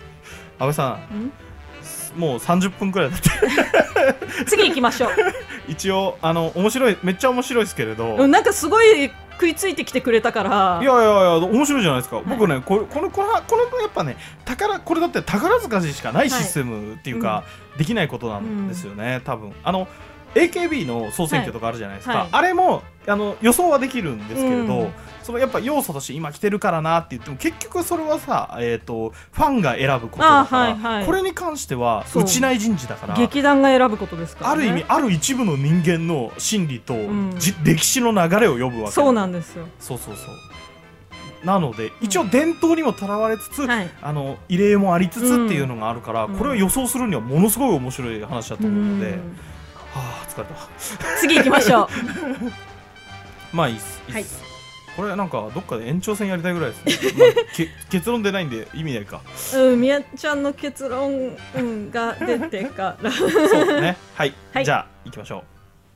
S2: 安倍さんもうさんじゅっぷんくらいだって
S3: 次行きましょう
S2: 一応あの面白いめっちゃ面白いですけれど、
S3: うん、なんかすごい食いついてきてくれたから
S2: いやいやいや面白いじゃないですか、はい、僕ねこれこのこのこのやっぱね宝これだって宝塚しかないシステムっていうか、はい、できないことなんですよね、うん、多分あの エーケービー の総選挙とかあるじゃないですか、はいはい、あれもあの予想はできるんですけれど、うん、そのやっぱ要素として今来てるからなって言っても結局それはさ、えーと、ファンが選ぶことだから、はいはい、これに関してはうちない人事だから
S3: 劇団が選ぶことですからね、
S2: ある意味ある一部の人間の心理と、うん、じ歴史の流れを呼ぶわけ
S3: そうなんですよ
S2: そうそうそうなので一応伝統にもとらわれつつ、うん、あの異例もありつつっていうのがあるから、うん、これを予想するにはものすごい面白い話だと思うので、うん、はあ疲れた
S3: 次行きましょう
S2: まあいいっす、いいっす、はい、これなんかどっかで延長戦やりたいぐらいですね、まあ、結論出ないんで意味ないか
S3: うんみやちゃんの結論、うん、が出てから
S2: そうね、はい、はい、じゃあ行きましょう。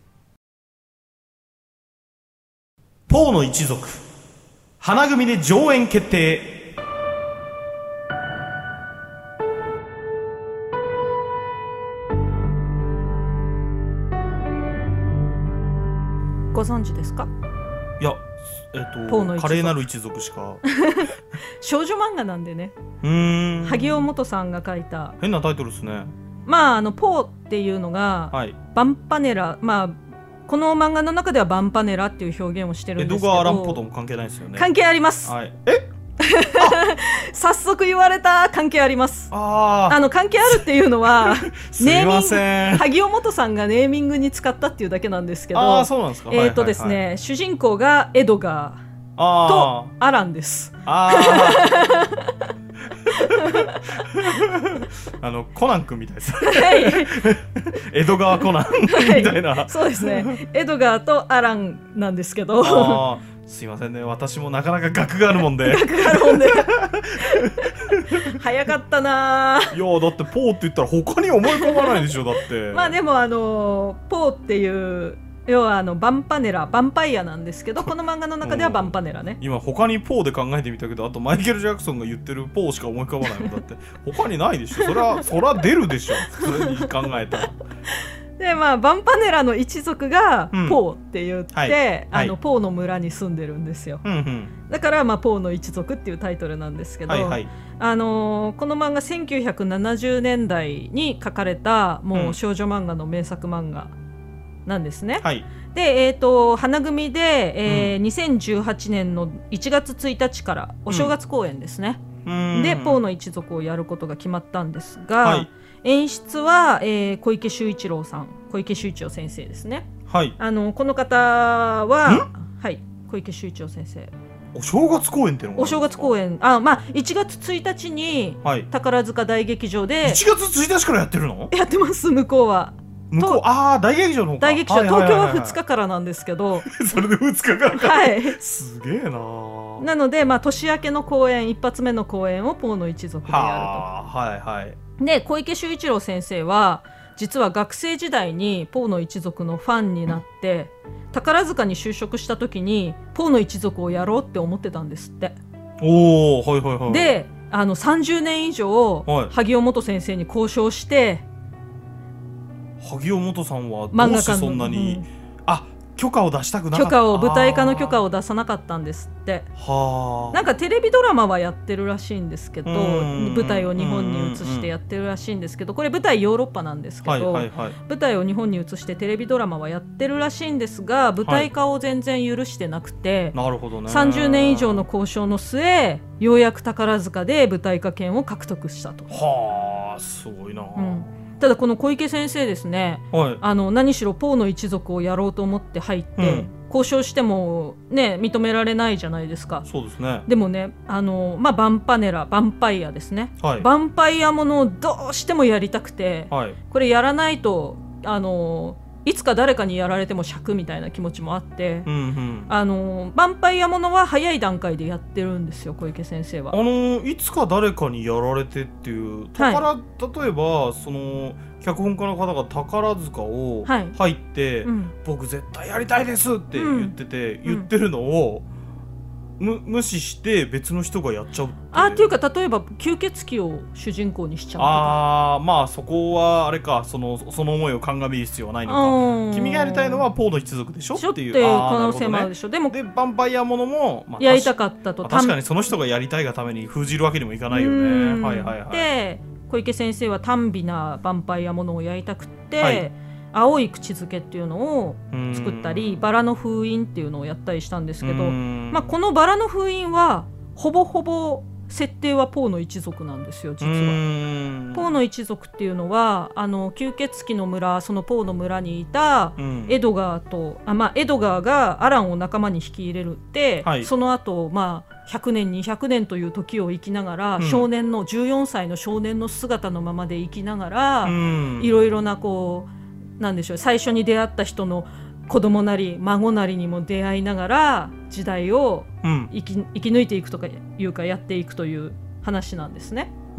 S2: ポーの一族花組で上演決定。
S3: ご存知ですか？
S2: いや、えっと華麗なる一族しか
S3: 少女漫画なんでね。
S2: うーん
S3: 萩尾元さんが書いた
S2: 変なタイトルですね。
S3: まああのポーっていうのが、はい、バンパネラ、まあこの漫画の中ではバンパネラっていう表現をしてるんですけど、
S2: 江戸川乱歩とも関係ないですよね。
S3: 関係あります、
S2: はい、え
S3: 早速言われた。関係あります。
S2: あ
S3: あの関係あるっていうのは
S2: すいません、
S3: 萩尾元さんがネーミングに使ったっていうだけなんですけど、
S2: あそうなんですか。
S3: えっとですね、はいはいはい、主人公がエドガーとアランです。
S2: ああのコナン君みたいです、はい、江戸川コナンみたいな、はい、
S3: そうですね、エドガーとアランなんですけど、
S2: あすいませんね、私もなかなか学があるもんで
S3: 学があるもんで早かったな。
S2: いやだってポーって言ったら他に思い浮かばないでしょだって
S3: まあでもあのポーっていう要はあのバンパネラ、バンパイアなんですけど、この漫画の中ではバンパネラね、
S2: うん、今他にポーで考えてみたけど、あとマイケル・ジャクソンが言ってるポーしか思い浮かばないもんだって他にないでしょ。それはそれは出るでしょ普通に考えたら
S3: でまあバンパネラの一族がポーって言って、うんはい、あの、はい、ポーの村に住んでるんですよ、うんうん、だから、まあ、ポーの一族っていうタイトルなんですけど、はいはい、あのー、この漫画せんきゅうひゃくななじゅうねんだいに書かれたもう少女漫画の名作漫画なんですね、はい、で、えーと、花組で、えーうん、にせんじゅうはちねんのいちがつついたちからお正月公演ですね、うん、でポーの一族をやることが決まったんですが、はい、演出は、えー、小池秀一郎さん、小池秀一郎先生ですね、はい、あのこの方は、はい、小池秀一郎先生。
S2: お正月公演ってのが
S3: お正月公演、あ、まあ、いちがつついたちに、はい、宝塚大劇場で
S2: いちがつついたちからやってるの？
S3: やってます。向こうは
S2: 向こう、ああ大劇場の方か。
S3: 大劇場、はいはいはいはい、東京はふつかからなんですけど
S2: それでふつかからか、
S3: はい、
S2: すげえな。
S3: なので、まあ、年明けの公演、一発目の公演をポーの一族でやると。
S2: はいはい、
S3: で小池秀一郎先生は実は学生時代にポーの一族のファンになって宝塚に就職した時にポーの一族をやろうって思ってたんですって。
S2: おー、はいはいはい。
S3: であのさんじゅうねん以上、はい、萩尾元先生に交渉して。
S2: 萩尾元さんはどうしてそんなに、うん、あ許可を出したくなかった。
S3: 許可を舞台化の許可を出さなかったんですって。はなんかテレビドラマはやってるらしいんですけど、舞台を日本に移してやってるらしいんですけど、これ舞台ヨーロッパなんですけど、はいはいはい、舞台を日本に移してテレビドラマはやってるらしいんですが、舞台化を全然許してなくて、
S2: はい、なるほどね、
S3: さんじゅうねん以上の交渉の末ようやく宝塚で舞台化権を獲得したと。
S2: はあすごいな、うん
S3: ただこの小池先生ですね、はい、あの何しろポーの一族をやろうと思って入って、うん、交渉しても、ね、認められないじゃないですか。
S2: そうですね。
S3: でもねあの、まあ、バンパネラバンパイアですね、はい、バンパイアものをどうしてもやりたくて、はい、これやらないとあのいつか誰かにやられても尺みたいな気持ちもあって、うんうん、あのヴァンパイアものは早い段階でやってるんですよ小池先生は。
S2: あのいつか誰かにやられてっていう宝、はい、例えばその脚本家の方が宝塚を入って、はいうん、僕絶対やりたいですって言ってて、うん、言ってるのをむ無視して別の人がやっちゃうって。
S3: あっていうか例えば吸血鬼を主人公にしちゃうとか。
S2: ああまあそこはあれか、そのその思いを鑑みる必要はないのか。君がやりたいのはポーの一族でしょっていう
S3: っていう可能性もあるでしょ。でも
S2: でヴァンパイアものも、
S3: まあ、やりたかったと。
S2: まあ、確かにその人がやりたいがために封じるわけにもいかないよね。はいはいはい。
S3: で小池先生は短美なヴァンパイアものをやりたくって、はい、青い口づけっていうのを作ったりバラの封印っていうのをやったりしたんですけど、まあ、このバラの封印はほぼほぼ設定はポーの一族なんですよ実は。ポーの一族っていうのはあの吸血鬼の村、そのポーの村にいたエドガーと、あ、まあ、エドガーがアランを仲間に引き入れるって、はい、その後、まあひゃくねんにひゃくねんという時を生きながら、うん、少年のじゅうよんさいの少年の姿のままで生きながら、いろいろなこうなんでしょう、最初に出会った人の子供なり孫なりにも出会いながら時代を生き、うん、生き抜いていくとかいうかやっていくという話なんですね。
S2: うん、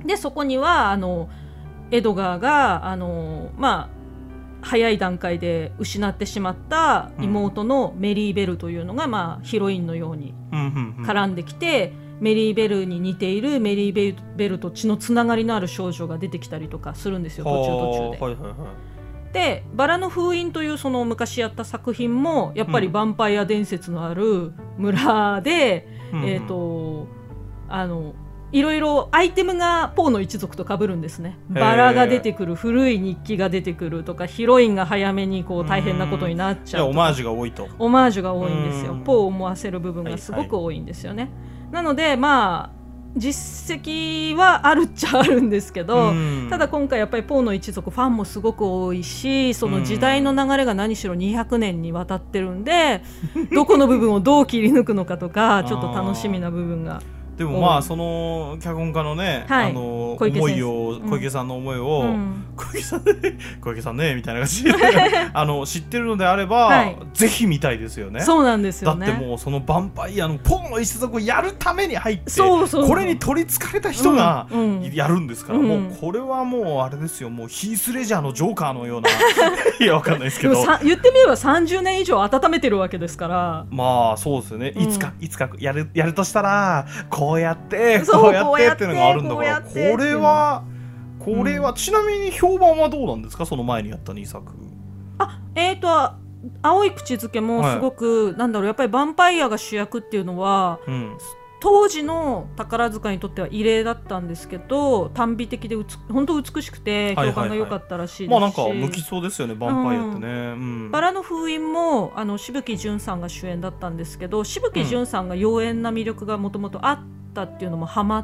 S3: でそこにはあのエドガーがあの、まあ、早い段階で失ってしまった妹のメリーベルというのが、まあ、ヒロインのように絡んできて、メリーベルに似ているメリーベルと血のつながりのある少女が出てきたりとかするんですよ、途中途中で。
S2: はいはいはい、
S3: でバラの封印というその昔やった作品もやっぱりヴァンパイア伝説のある村で、うん、えーとあのいろいろアイテムがポーの一族と被るんですね。バラが出てくる、古い日記が出てくるとか、ヒロインが早めにこう大変なことになっちゃうとか、
S2: オマージュが多いと。
S3: オマージュが多いんですよ。ポーを思わせる部分がすごく多いんですよね。はいはい、なのでまあ実績はあるっちゃあるんですけど、ただ今回やっぱりポーの一族ファンもすごく多いし、その時代の流れが何しろにひゃくねんにわたってるんでどこの部分をどう切り抜くのかとかちょっと楽しみな部分が。
S2: でもまあその脚本家のね、はい、あの思いを小池さんの思いを、うん、小池さんね小池さんねみたいな感じであの知ってるのであれば、はい、ぜひ見たいですよね。
S3: そうなんですよね。
S2: だってもうそのヴァンパイアのポーの一族をやるために入ってそうそうそう、これに取りつかれた人がやるんですから、うんうん、もうこれはもうあれですよ、もうヒース・レジャーのジョーカーのようないやわかんないですけど
S3: 言ってみればさんじゅうねん以上温めてるわけですから。
S2: まあそうですよね、いつか、うん、いつかやる、やるとしたらこうやってこうやってっていうのがあるんだから、これはこれは、うん、ちなみに評判はどうなんですか、その前にやったにさく。
S3: あ、えーと青い口づけもすごく、はい、なんだろう、やっぱりヴァンパイアが主役っていうのは、うん、当時の宝塚にとっては異例だったんですけど、短美的でうつ本当美しくて評判が良かったらしいですし、
S2: はいはいはい、まあなんか向きそうですよねヴァンパイアってね、うんうん、
S3: バラの封印もあの紫吹淳さんが主演だったんですけど、紫吹淳さんが妖艶な魅力がもともとあったっていうのもハマって、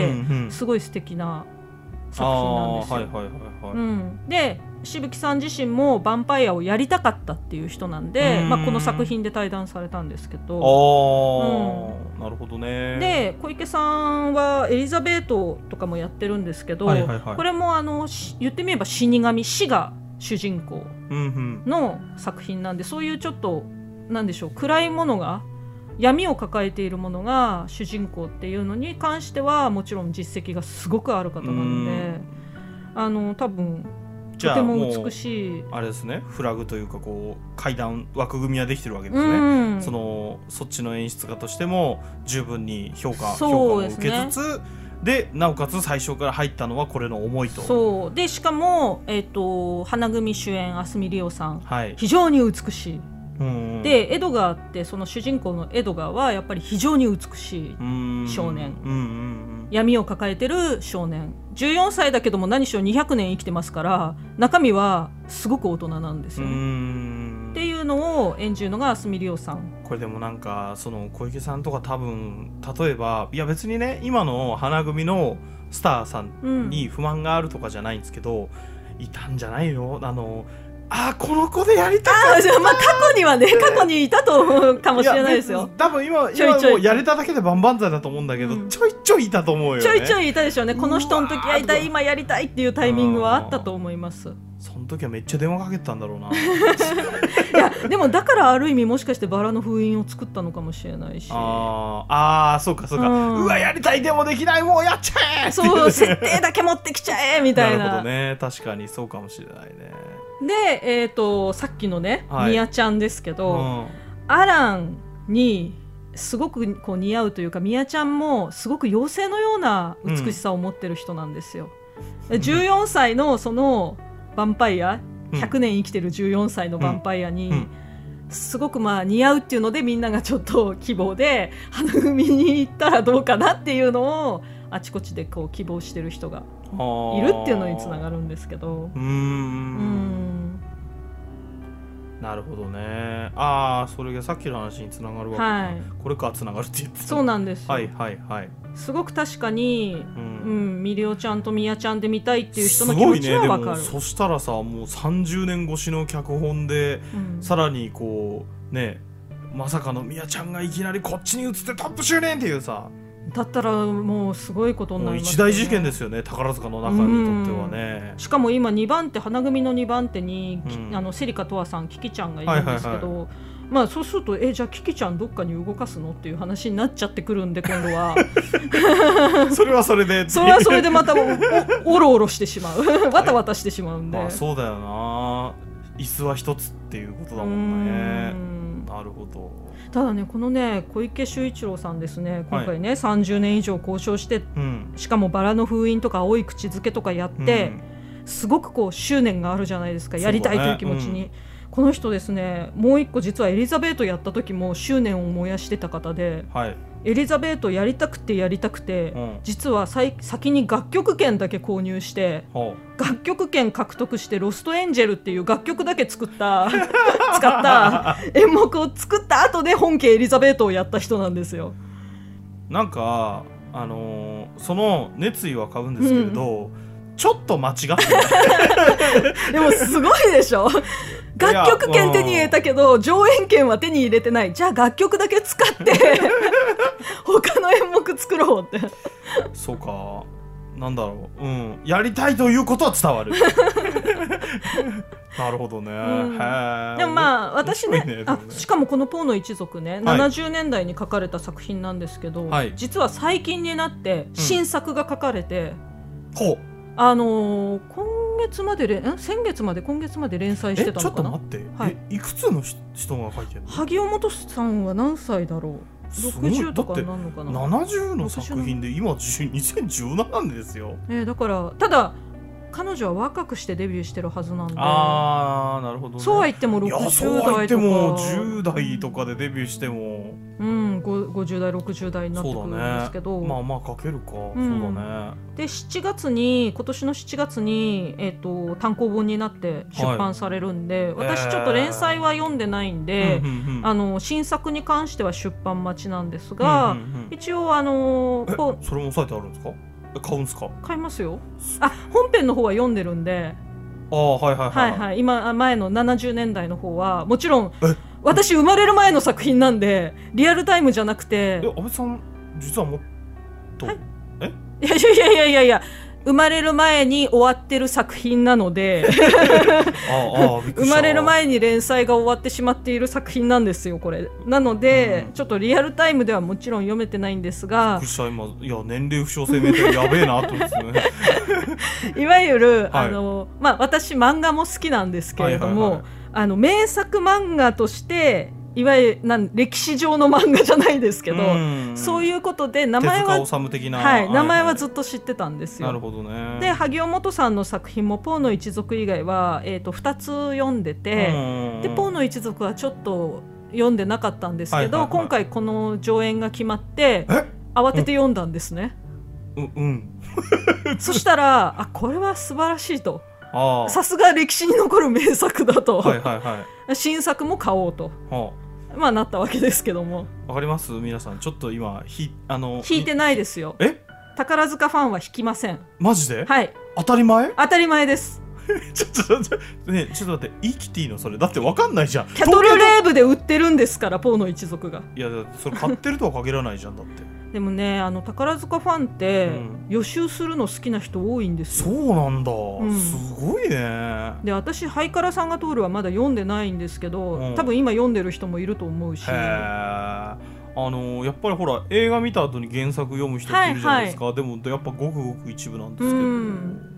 S3: うんうん、すごい素敵な作品なんですよ。はいはいはいはい、うん、で紫吹さん自身もヴァンパイアをやりたかったっていう人なんで、まあ、この作品で対談されたんですけど。
S2: あ、うん、なるほどね。
S3: で小池さんはエリザベートとかもやってるんですけど、はいはいはい、これもあの言ってみれば死神、死が主人公の作品なんで、そういうちょっとなんでしょう、暗いものが闇を抱えているものが主人公っていうのに関してはもちろん実績がすごくある方なので、あの多分とても美しい、
S2: あれですね、フラグというかこう階段枠組みはできてるわけですね、うん、そのそっちの演出家としても十分に評価、評価を受けつつで、なおかつ最初から入ったのはこれの思いと。
S3: そうで、しかも、えーと、花組主演明日海りおさん、はい、非常に美しい。うん、でエドガーってその主人公のエドガーはやっぱり非常に美しい少年、うんうんうん、闇を抱えてる少年、じゅうよんさいだけども何しろにひゃくねん生きてますから中身はすごく大人なんですよね。うんっていうのを演じるのが明日海りおさん。
S2: これでもなんかその小池さんとか多分例えば、いや別にね今の花組のスターさんに不満があるとかじゃないんですけど、うん、いたんじゃないの、あのあこの子でやりたかった。
S3: あ、まあ、過去にはね過去にいたと思うかもしれないですよ。
S2: 多分 今, 今もうやれただけで万々歳だと思うんだけど、うん、ちょいちょいいたと思うよね。
S3: ちょいちょいいたでしょうね。この人の時やりたい、今やりたいっていうタイミングはあったと思います。
S2: その時はめっちゃ電話かけてたんだろうな。い
S3: やでもだからある意味もしかしてバラの封印を作ったのかもしれないし。
S2: ああそうかそうか、うん、うわやりたいでもできない、もうやっちゃえ、
S3: そう設定だけ持ってきちゃえみたいな。
S2: なるほどね、確かにそうかもしれないね。
S3: で、えーと、さっきのね、はい、ミヤちゃんですけど、うん、アランにすごくこう似合うというか、みやちゃんもすごく妖精のような美しさを持ってる人なんですよ、うん、じゅうよんさいのそのヴァンパイア、ひゃくねん生きてるじゅうよんさいのヴァンパイアに、うんうん、すごくまあ似合うっていうので、みんながちょっと希望で花組に行ったらどうかなっていうのをあちこちでこう希望してる人がいるっていうのにつながるんですけど、うーん、うん
S2: なるほどね。ああ、それがさっきの話につながるわけ、はい、これかつながるって言ってた。
S3: そうなんですよ。
S2: はいはいはい。
S3: すごく確かに、うんうん、ミリオちゃんとミヤちゃんで見たいっていう人の気持ちは分かる。
S2: すごいね。でもそしたらさ、もうさんじゅうねん越しの脚本で、うん、さらにこうね、まさかのミヤちゃんがいきなりこっちに移ってトップ就任っていうさ、
S3: だったらもうすごいことになります
S2: よね。一大事件ですよね、宝塚の中にとってはね。
S3: しかも今にばん手、花組のにばん手に、うん、あのセリカトアさん、キキちゃんがいるんですけど、はいはいはい、まあそうするとえじゃあキキちゃんどっかに動かすのっていう話になっちゃってくるんで、今度は
S2: それはそれで
S3: それはそれでまた お, おろおろしてしまうわたわたしてしまうんで、
S2: まあ、そうだよな、椅子は一つっていうことだもんね。んなるほど。
S3: ただね、このね小池秀一郎さんですね、今回ね、はい、さんじゅうねん以上交渉して、うん、しかもバラの封印とか青い口づけとかやって、うん、すごくこう執念があるじゃないですか、やりたいという気持ちに、ね、うん、この人ですね、もう一個実はエリザベートやった時も執念を燃やしてた方で、はい、エリザベートやりたくてやりたくて、うん、実は先に楽曲権だけ購入して、うん、楽曲権獲得してロストエンジェルっていう楽曲だけ作った使った演目を作った後で本家エリザベートをやった人なんですよ。
S2: なんかあのー、その熱意は買うんですけれど、うん、ちょっと間違ってない
S3: でもすごいでしょ楽曲権手に入れたけど上演権は手に入れてない。じゃあ楽曲だけ使って他の演目作ろうって
S2: そうか、なんだろう、うん、やりたいということは伝わるなるほどね、うん、へ
S3: でもまあ私 ね, ねあしかもこのポーの一族ね、はい、ななじゅうねんだいに書かれた作品なんですけど、はい、実は最近になって新作が書かれて、うん、ほうあのー、今月まで先月まで今月まで連載してたのかな。
S2: えちょっと待って、はい、えいくつの人が書いてるの。
S3: 萩尾本さんは何歳だろう。ろくじゅうとかなんのかな。
S2: ななじゅうの作品で今にせんじゅうななねんですよ、
S3: えー、だからただ彼女は若くしてデビューしてるはずなんで。
S2: あーなるほど、ね、
S3: そうは言ってもろくじゅうだいとか。そうは言って
S2: もじゅう代とかでデビューしても
S3: うんごじゅう代ろくじゅう代になってくるんですけど、
S2: ね、まあまあ書けるか、うん、そうだね。
S3: でしちがつに今年のしちがつに、えー、と単行本になって出版されるんで、はい、私ちょっと連載は読んでないんで、えー、あの新作に関しては出版待ちなんですが、うんうんうん、一応あの
S2: ー、それも押さえてあるんですか。買うんですか。
S3: 買いますよ。あ本編の方は読んでるんで。
S2: あはいはいはい、
S3: はいはい、今前のななじゅうねんだいの方はもちろん私生まれる前の作品なんでリアルタイムじゃなくて。
S2: え安倍さん実はもっと、はい、え
S3: いやいやいやいやいや生まれる前に終わってる作品なのでああ生まれる前に連載が終わってしまっている作品なんですよこれ。なので、うん、ちょっとリアルタイムではもちろん読めてないんですが、
S2: 今いや年齢不詳生命体やべえなと思ってね
S3: いわゆる、はいあのまあ、私漫画も好きなんですけれども、はいはいはい、あの名作漫画としていわゆるなん歴史上の漫画じゃないですけど、うそういうことで名前は、
S2: 手塚治虫的な、
S3: はい、名前はずっと知ってたんですよ。
S2: なるほどね。
S3: で萩尾本さんの作品もポーの一族以外は、えー、とふたつ読んでて、でポーの一族はちょっと読んでなかったんですけど、はいはいはい、今回この上演が決まって慌てて読んだんですね。
S2: うん、うん
S3: そしたらあこれは素晴らしいと、さすが歴史に残る名作だと、はいはいはい、新作も買おうと、はあ、まあなったわけですけども。
S2: わかります皆さん。ちょっと今ひあの
S3: 引いてないですよ。
S2: え
S3: 宝塚ファンは引きません。
S2: マジで。
S3: はい
S2: 当たり前
S3: 当たり前です
S2: ちょっと待ってねちょっと待って生きていいのそれ。だってわかんないじゃん。
S3: キャトルレーブで売ってるんですからポーの一族が。
S2: いやだってそれ買ってるとは限らないじゃんだって
S3: でもねあの宝塚ファンって、うん、予習するの好きな人多いんですよ。
S2: そうなんだ、うん、すごいね。
S3: で私ハイカラさんが通るはまだ読んでないんですけど、うん、多分今読んでる人もいると思うし。へ
S2: あのやっぱりほら映画見た後に原作読む人っているじゃないですか、はいはい、でもやっぱごくごく一部なんですけど、うん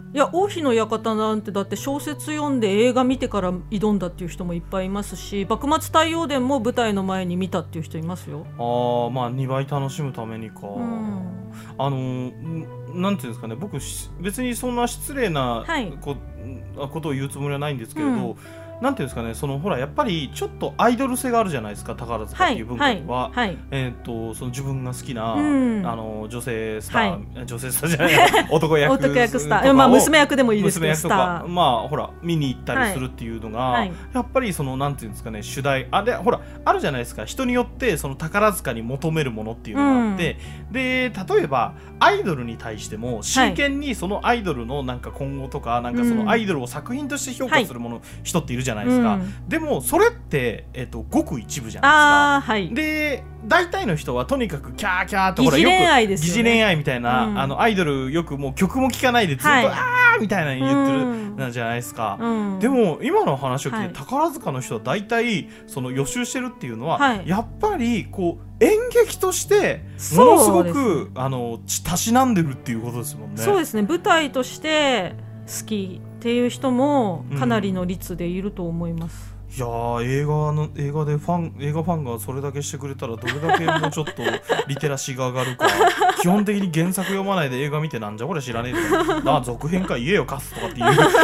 S3: いや王妃の館なんてだって小説読んで映画見てから挑んだっていう人もいっぱいいますし、幕末太陽伝も舞台の前に見たっていう人いますよ。
S2: ああ、まあにばい楽しむためにか、うん、あのなんていうんですかね、僕別にそんな失礼な こ,、はい、ことを言うつもりはないんですけれど、うん、なんていうんですかね、そのほらやっぱりちょっとアイドル性があるじゃないですか、宝塚っていう文化には、はいはいはい、えー、とその自分が好きな、うん、あの女性スター、はい、女性スターじゃない男役
S3: 男役スター、まあ、娘役でもいいですけど、
S2: 娘役とかまあほら見に行ったりするっていうのが、はい、やっぱりそのなんていうんですかね、主題あれほらあるじゃないですか、人によってその宝塚に求めるものっていうのがあって、うん、で例えばアイドルに対しても真剣にそのアイドルのなんか今後とか、はい、なんかそのアイドルを作品として評価するもの、はい、人っているじゃないですか、うん、でもそれって、えー、とごく一部じゃないですか。あ、はい、で大体の人はとにかくキャーキャーとほらよく
S3: 疑似恋愛ですよね、
S2: 疑似恋愛みたいな、うん、あのアイドルよくもう曲も聴かないでずっと、はい、あーみたいなの言ってる、うん、なんじゃないですか、うん、でも今の話を聞いて、はい、宝塚の人は大体その予習してるっていうのは、はい、やっぱりこう演劇としてものすごくあのたしなんでるっていうことですもんね。
S3: そうですね、舞台として好きっていう人もかなりの率でいると思います、
S2: うん、いやー映画の映画でファン映画ファンがそれだけしてくれたらどれだけもうちょっとリテラシーが上がるか基本的に原作読まないで映画見てなんじゃこれ知らねえでなあ続編か言えよカスとかって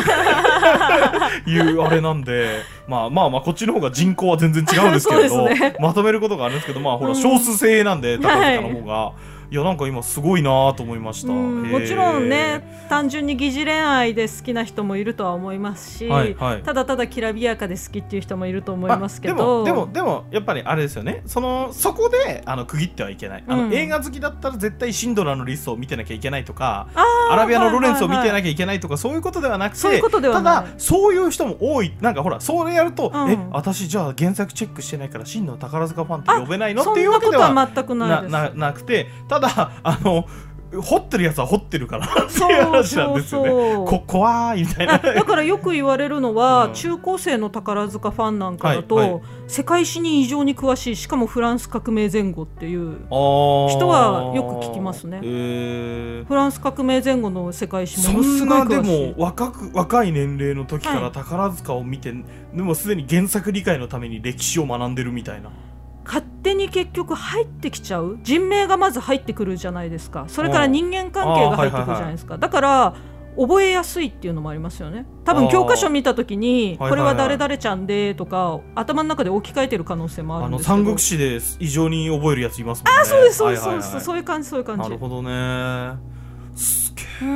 S2: いういうあれなんで、まあまあまあこっちの方が人口は全然違うんですけれどね、まとめることがあるんですけど、まあほら少数精鋭なんで、うん、宝塚の方が、はい、いやなんか今すごいなと思いました。
S3: もちろんね単純に疑似恋愛で好きな人もいるとは思いますし、はいはい、ただただきらびやかで好きっていう人もいると思いますけど、
S2: でもでもでもやっぱりあれですよね、そのそこであの区切ってはいけない、あの、うん、映画好きだったら絶対シンドラーのリストを見てなきゃいけないとか、アラビアのロレンスを見てなきゃいけないとか、はいはいはい、そういうことではなくて、
S3: そういうことではない、
S2: ただそういう人も多い、なんかほらそれやると、うん、え私じゃあ原作チェックしてないから真の宝塚ファンって呼べないのっていうわけでは
S3: な, 全くないです
S2: な, な, なくて、ただあの掘ってるやつは掘ってるからっていう話なんですよね。そうそうそうこ怖いみたいな。
S3: だからよく言われるのは、うん、中高生の宝塚ファンなんかだと、はいはい、世界史に異常に詳しい、しかもフランス革命前後っていう人はよく聞きますね。えー、フランス革命前後の世界史ものすごい詳しい。
S2: そんなでも若く若い年齢の時から宝塚を見て、はい、でもすでに原作理解のために歴史を学んでるみたいな。
S3: 勝手に結局入ってきちゃう、人名がまず入ってくるじゃないですか、それから人間関係が入ってくるじゃないですか、はいはいはい、だから覚えやすいっていうのもありますよね。多分教科書見た時にこれは誰々ちゃんでとか頭の中で置き換えてる可能性もあるんですけど、
S2: あの三国志で異常に覚えるやついますもんね。
S3: あ、そうですそうです、はいはいはい、そういう感じそういう感じ。
S2: なるほどね、すげえ。うん、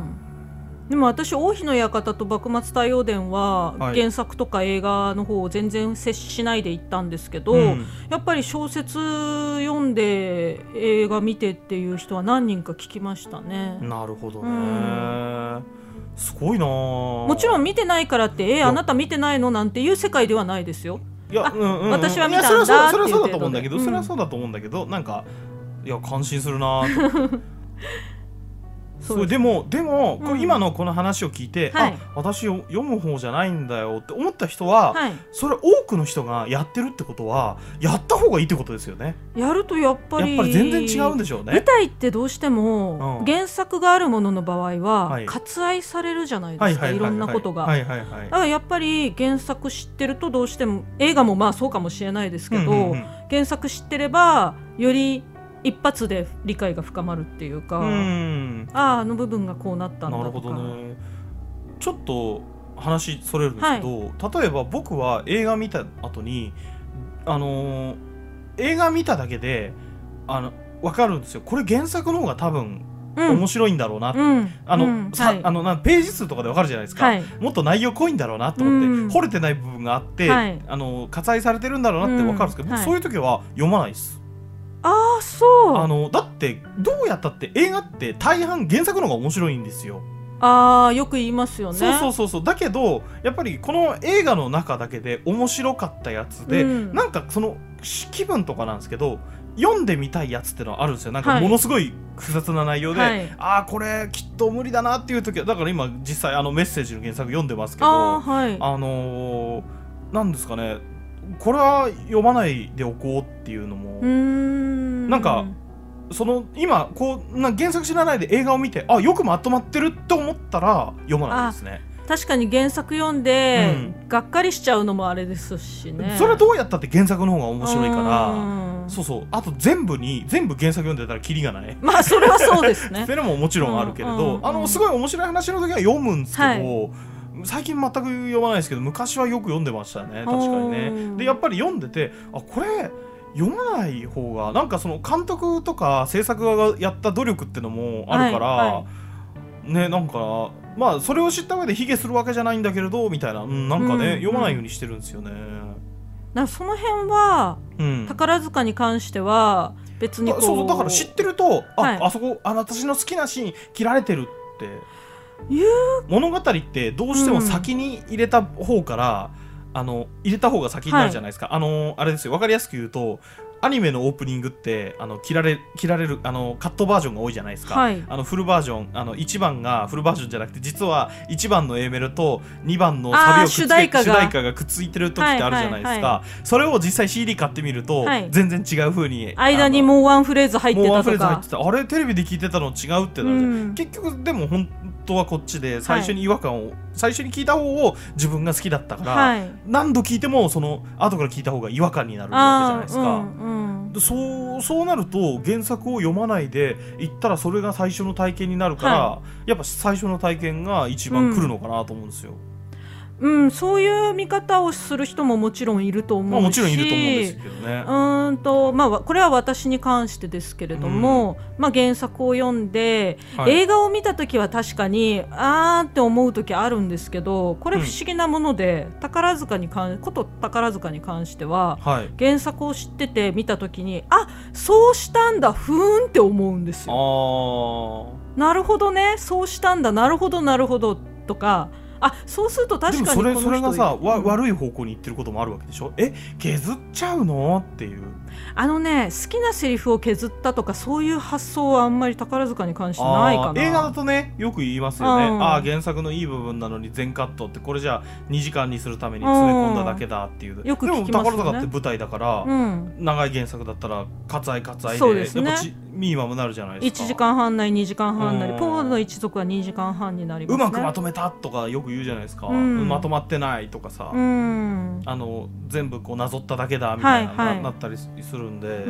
S3: でも私王妃の館と幕末太陽伝は原作とか映画の方を全然接しないで行ったんですけど、うん、やっぱり小説読んで映画見てっていう人は何人か聞きましたね。
S2: なるほどね、うん、すごいな。
S3: もちろん見てないからってえあなた見てないのなんていう世界ではないですよ。
S2: いや、うんうんうん、
S3: 私は見たんだっていう程度で。
S2: それはそうだと思うんだけど、うん、それはそうだと思うんだけど、なんかいや感心するなそうでもでも、うん、今のこの話を聞いて、はい、あ私読む方じゃないんだよって思った人は、はい、それ多くの人がやってるってことはやった方がいいってことですよね。
S3: やるとやっぱり
S2: やっぱり全然違うんでしょうね。
S3: 舞台ってどうしても、うん、原作があるものの場合は、はい、割愛されるじゃないですか、いろんなことが、はいはいはい、だからやっぱり原作知ってるとどうしても映画もまあそうかもしれないですけど、うんうんうん、原作知ってればより一発で理解が深まるっていうか、うん、あああの部分がこうなったんだとか。なるほどね。
S2: ちょっと話それるんですけど、はい、例えば僕は映画見た後にあのー、映画見ただけであの分かるんですよ。これ原作の方が多分面白いんだろうな、うん、あの、うんはい、あのなページ数とかで分かるじゃないですか、はい、もっと内容濃いんだろうなと思って、うん、掘れてない部分があって、はい、あの割愛されてるんだろうなって分かるんですけど、うんはい、そういう時は読まないです。
S3: ああそう
S2: あのだってどうやったって映画って大半原作の方が面白いんですよ。
S3: ああよく言いますよね。
S2: そうそうそうそう。だけどやっぱりこの映画の中だけで面白かったやつで、うん、なんかその気分とかなんですけど読んでみたいやつってのはあるんですよ。なんかものすごい複雑な内容で、はい、ああこれきっと無理だなっていう時はだから今実際あのメッセージの原作読んでますけど、あ、はい、あのー、なんですかね、これは読まないでおこうっていうのもうーんなんかその今こうな原作知らないで映画を見てあよくまとまってると思ったら読まないですね。
S3: 確かに原作読んで、うん、がっかりしちゃうのもあれですしね。
S2: それはどうやったって原作の方が面白いから、そうそう、あと全部に全部原作読んでたらキリがない。
S3: まあそれはそうですね
S2: それももちろんあるけれど、うんうんうん、あのすごい面白い話の時は読むんですけど、はい、最近全く読まないですけど昔はよく読んでましたね。確かにね。でやっぱり読んでてあこれ読まない方がなんかその監督とか制作側がやった努力ってのもあるから、はいはい、ねなんかまあそれを知った上で卑下するわけじゃないんだけれどみたいな、うん、なんかね、うん、読まないようにしてるんですよね。
S3: だその辺は、うん、宝塚に関しては別にこう
S2: そうだから知ってるとあ、はい、あそこあ私の好きなシーン切られてるって物語ってどうしても先に入れた方から、うん、あの入れた方が先になるじゃないですか、はい、あのあれですよ分かりやすく言うとアニメのオープニングってあの切られ切られるあのカットバージョンが多いじゃないですか、はい、あのフルバージョンあのいちばんがフルバージョンじゃなくて実はいちばんの A メロとにばんのサビをくっつけ主題歌が主題歌がくっついてる時ってあるじゃないですか、はいはいはい、それを実際 シーディー 買ってみると、はい、全然違う風に
S3: 間にもうワンフレーズ入ってたとかもうワンフレーズ入ってた
S2: あれテレビで聞いてたの違うってなるじゃん、うん、結局でも本当はこっちで最初に違和感を、はい、最初に聞いた方を自分が好きだったから、はい、何度聞いてもその後から聞いた方が違和感になるわけじゃないですか、うんうん、そう、そうなると原作を読まないで言ったらそれが最初の体験になるから、はい、やっぱ最初の体験が一番来るのかなと思うんですよ、
S3: うんうん、そういう見方をする人ももちろんいると思うし、まあ、
S2: もちろんいると思うんですけどね。
S3: うーんと、まあ、これは私に関してですけれども、うんまあ、原作を読んで、はい、映画を見たときは確かにあーって思うときあるんですけどこれ不思議なもので、うん、宝塚に関こと宝塚に関しては、はい、原作を知ってて見たときにあそうしたんだふーんって思うんですよ。あなるほどねそうしたんだなるほどなるほどとかあそうすると確かにこの人
S2: でもそれ、それがさ、うん、悪い方向に行ってることもあるわけでしょ。え削っちゃうのっていう
S3: あのね好きなセリフを削ったとかそういう発想はあんまり宝塚に関してないかな。
S2: 映画だとねよく言いますよね、うん、ああ原作のいい部分なのに全カットってこれじゃあにじかんにするために詰め込んだだけだっていう、うん、
S3: よく聞きますよね。でも
S2: 宝塚って舞台だから、うん、長い原作だったら割愛割愛で、で、ね、やっぱミーマムなるじゃないですか。
S3: いちじかんはん内にじかんはんなりポーの一族はにじかんはんになりますね。
S2: うまくまとめたとかよく言うじゃないですか、うん、まとまってないとかさ、うん、あの全部こうなぞっただけだみたいな、はいはい、な, なったりするんで、うん、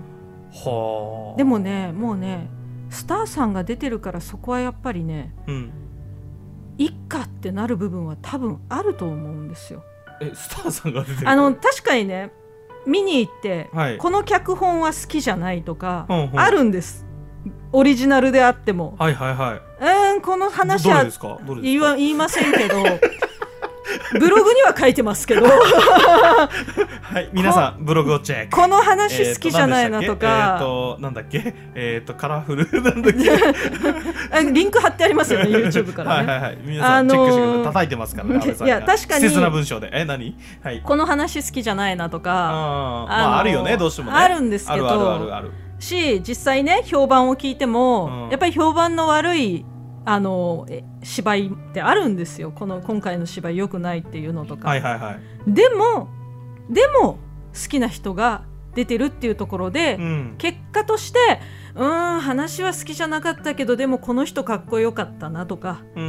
S2: はあ
S3: でもねもうねスターさんが出てるからそこはやっぱりね、うん、いっかってなる部分は多分あると思うんですよ。
S2: えスターさんが出てる
S3: あの確かにね見に行って、はい、この脚本は好きじゃないとか、うんうん、あるんですオリジナルであっても
S2: はいはいはい
S3: うんこの話は言い、言いませんけどブログには書いてますけど
S2: はい皆さんブログをチェック。
S3: この話好きじゃないなとか
S2: えーとなんだっけえーとカラフルなんだっけ
S3: リンク貼ってありますよね YouTube からねはいはいはい
S2: 皆さんチェックしてください。叩いてますからね安倍さんがいや
S3: 確かに
S2: 施設な文章でえ何、はい、
S3: この話好きじゃないなとか あ,
S2: あ, まあ、あるよねどうしてもね
S3: あるんですけど
S2: あるあるあるある
S3: し実際ね評判を聞いても、うん、やっぱり評判の悪いあの芝居ってあるんですよ。この今回の芝居良くないっていうのとか、
S2: はいはいはい、
S3: でもでも好きな人が出てるっていうところで、うん、結果としてうーん話は好きじゃなかったけどでもこの人かっこよかったなとか、うん、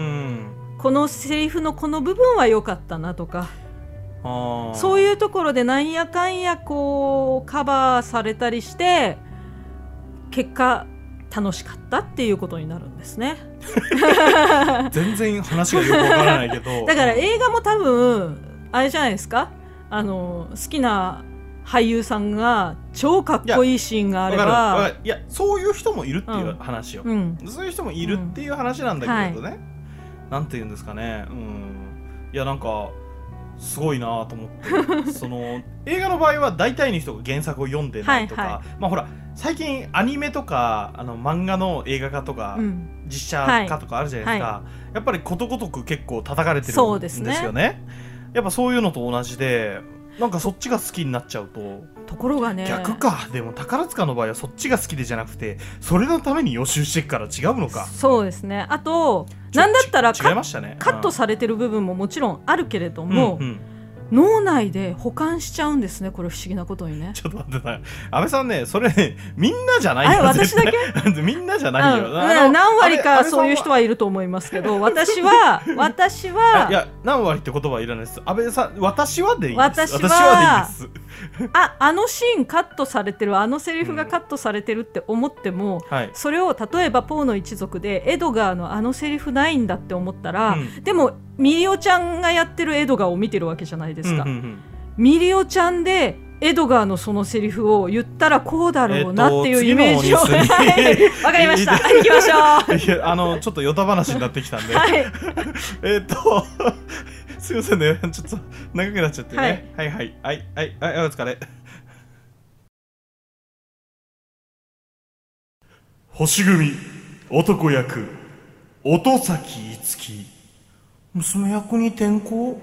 S3: このセリフのこの部分は良かったなとかあそういうところでなんやかんやこうカバーされたりして結果楽しかったっていうことになるんですね
S2: 全然話がよくわからないけど
S3: だから映画も多分あれじゃないですかあの好きな俳優さんが超かっこいいシーンがあれば
S2: い, いやそういう人もいるっていう話よ、うん、そういう人もいるっていう話なんだけどね、うんはい、なんて言うんですかね、うん、いやなんかすごいなと思ってその映画の場合は大体の人が原作を読んでないとか、はいはい、まあほら最近アニメとかあの漫画の映画化とか、うん、実写化とかあるじゃないですか、はい、やっぱりことごとく結構叩かれてるんですよ ね, ですねやっぱそういうのと同じでなんかそっちが好きになっちゃうと
S3: ところがね
S2: 逆か。でも宝塚の場合はそっちが好きでじゃなくてそれのために予習していくから違うのか。
S3: そうですね。あとなんだったら
S2: 違いましたね、
S3: カットされてる部分ももちろんあるけれども、うんうん、 脳内で保管しちゃうんですね。これ不思議なことにね。
S2: ちょっと待ってな、安倍さんね、それね、みんなじゃないよ。
S3: 私だ
S2: けみんなじゃないよ、うん、
S3: 何割かそういう人はいると思いますけど、私は私はい
S2: や何割って言葉はいらないです。安倍さん、私はでいいです。
S3: 私は、私はでいいですああのシーンカットされてる、あのセリフがカットされてるって思っても、うんはい、それを例えばポーの一族でエドガーのあのセリフないんだって思ったら、うん、でもミリオちゃんがやってるエドガーを見てるわけじゃないですか、うんうんうん、ミリオちゃんでエドガーのそのセリフを言ったらこうだろうなっていうイメージを、わ、えー、かりました、行きましょう。
S2: いや、あのちょっとヨタ話になってきたんで、はい、えっとすいませんね、ちょっと長くなっちゃってね、はい、はいはいはいはいはい、お疲れ。星組男役音崎いつき、娘役に転校。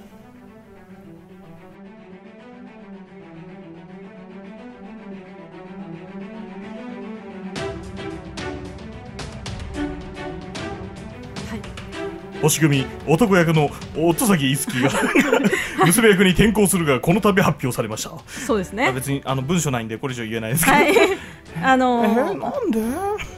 S2: 星組男役の音崎いつきが娘役に転校するがこの度発表されました。
S3: そうですね。
S2: 別にあの文章ないんでこれ以上言えないですけど、
S3: はい、あのー、
S2: えー、なんで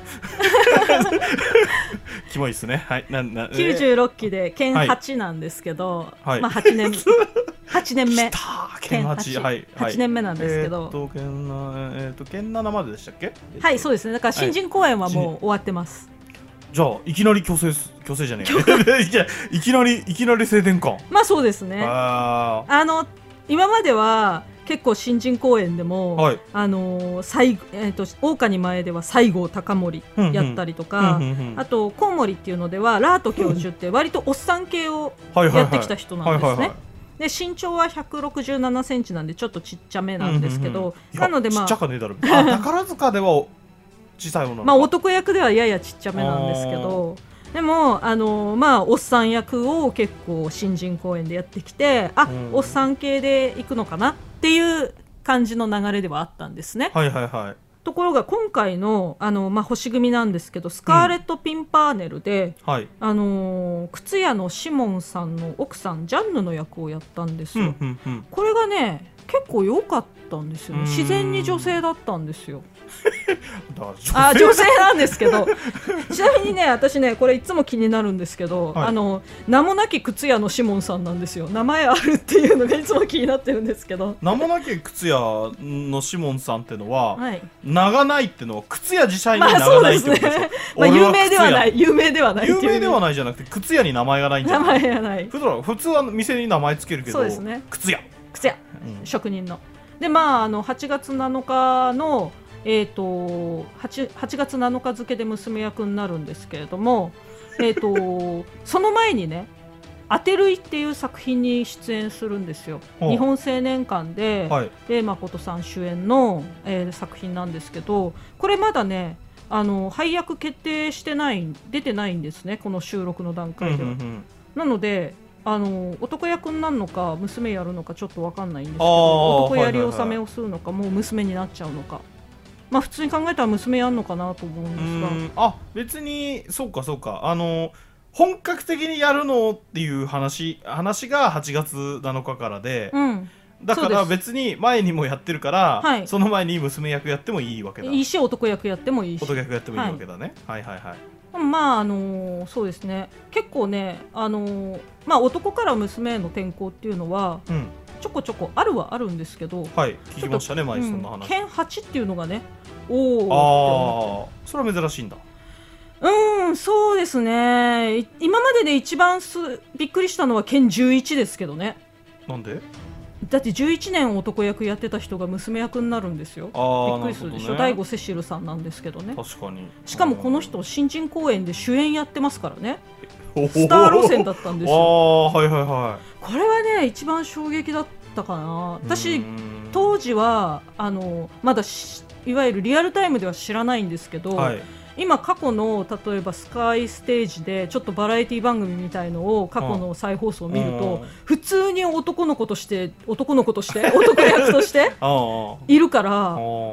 S2: キモいっすね。はい、なな
S3: きゅうじゅうろっきで剣はちなんですけど、はい、まあはちねんはちねんめ
S2: 剣はち、はい、
S3: はちねんめなんですけど、
S2: えー、と剣なえーと剣ななまででしたっけ？
S3: はい、そうですね。だから新人公演はもう終わってます。
S2: じゃあいきなり強制強制じゃねえいきなりいきなり性転換。
S3: まあそうですね。ああの今までは結構新人公演でも、はい、あの最えっ、ー、と狼前では西郷隆盛やったりとか、あとコウモリっていうのではラート教授って割とおっさん系をやってきた人なんですね。で身長はひゃくろくじゅうななセンチなんでちょっとちっちゃめなんですけど、なのでまあ
S2: ちっちゃかねえだろ。あ、宝塚では小さいもの、
S3: まあ男役ではややちっちゃめなんですけど、でもあのまあおっさん役を結構新人公演でやってきて、あ、おっさん系で行くのかなっていう感じの流れではあったんですね。
S2: はいはいはい。
S3: ところが今回のあの、まあ、星組なんですけど、スカーレット・ピンパーネルで、うん、はい、あの靴屋のシモンさんの奥さんジャンヌの役をやったんですよ、うんうんうん、これがね結構良かったんですよね。自然に女性だったんですよあ、女性なんですけどちなみにね、私ねこれいつも気になるんですけど、はい、あの名もなき靴屋のシモンさんなんですよ。名前あるっていうのがいつも気になってるんですけど、
S2: 名もなき靴屋のシモンさんってのは、はい、名がないってのは靴屋自体に名がないってことでしょ。まあ、そうですねまあ、有名ではない有名ではない有名ではないじゃなくて靴屋に名前がないんじゃない。
S3: 名前がない。
S2: 普通は店に名前つけるけど、
S3: そうですね、
S2: 靴屋
S3: 靴屋、うん、職人ので、まあ、あのはちがつなのかのえー、と 8, はちがつなのか付で娘役になるんですけれども、えー、とその前にね当てるいっていう作品に出演するんですよ。日本青年館で、はい、で誠さん主演の、えー、作品なんですけど、これまだねあの配役決定してない出てないんですね、この収録の段階では、うんうんうん、なのであの男役になるのか娘やるのかちょっと分かんないんですけど、男やり納めをするのか、はいはいはい、もう娘になっちゃうのか、まあ、普通に考えたら娘やんのかなと思うんです
S2: が、あ、別にそうかそうか、あの本格的にやるのっていう話話がはちがつなのかからで、うん、だから別に前にもやってるから、はい、その前に娘役やってもいいわけだ。
S3: いいし男役やってもいいし、
S2: 男役やってもいいわけだね、はい、はいはいはい。
S3: まああのー、そうですね、結構ね、あのーまあ、男から娘への転校っていうのは、うん、ちょこちょこあるはあるんですけど、
S2: はい、聞きましたね前そんな話、うん、
S3: 剣はちっていうのがね、お
S2: お、あ、それは珍しいんだ。
S3: うん、そうですね。今までで一番すびっくりしたのは剣じゅういちですけどね。
S2: なんで？
S3: だってじゅういちねん男役やってた人が娘役になるんですよ。びっくりするでしょ。第五セシルさんなんですけどね。
S2: 確かに。
S3: しかもこの人新人公演で主演やってますからね。スター路線だったんですよ。
S2: あ、はいはいはい。
S3: これはね一番衝撃だったかな。私当時はあのまだいわゆるリアルタイムでは知らないんですけど、はい、今過去の例えばスカイステージでちょっとバラエティ番組みたいのを過去の再放送を見ると、普通に男の子として男の子として男役としているから、こ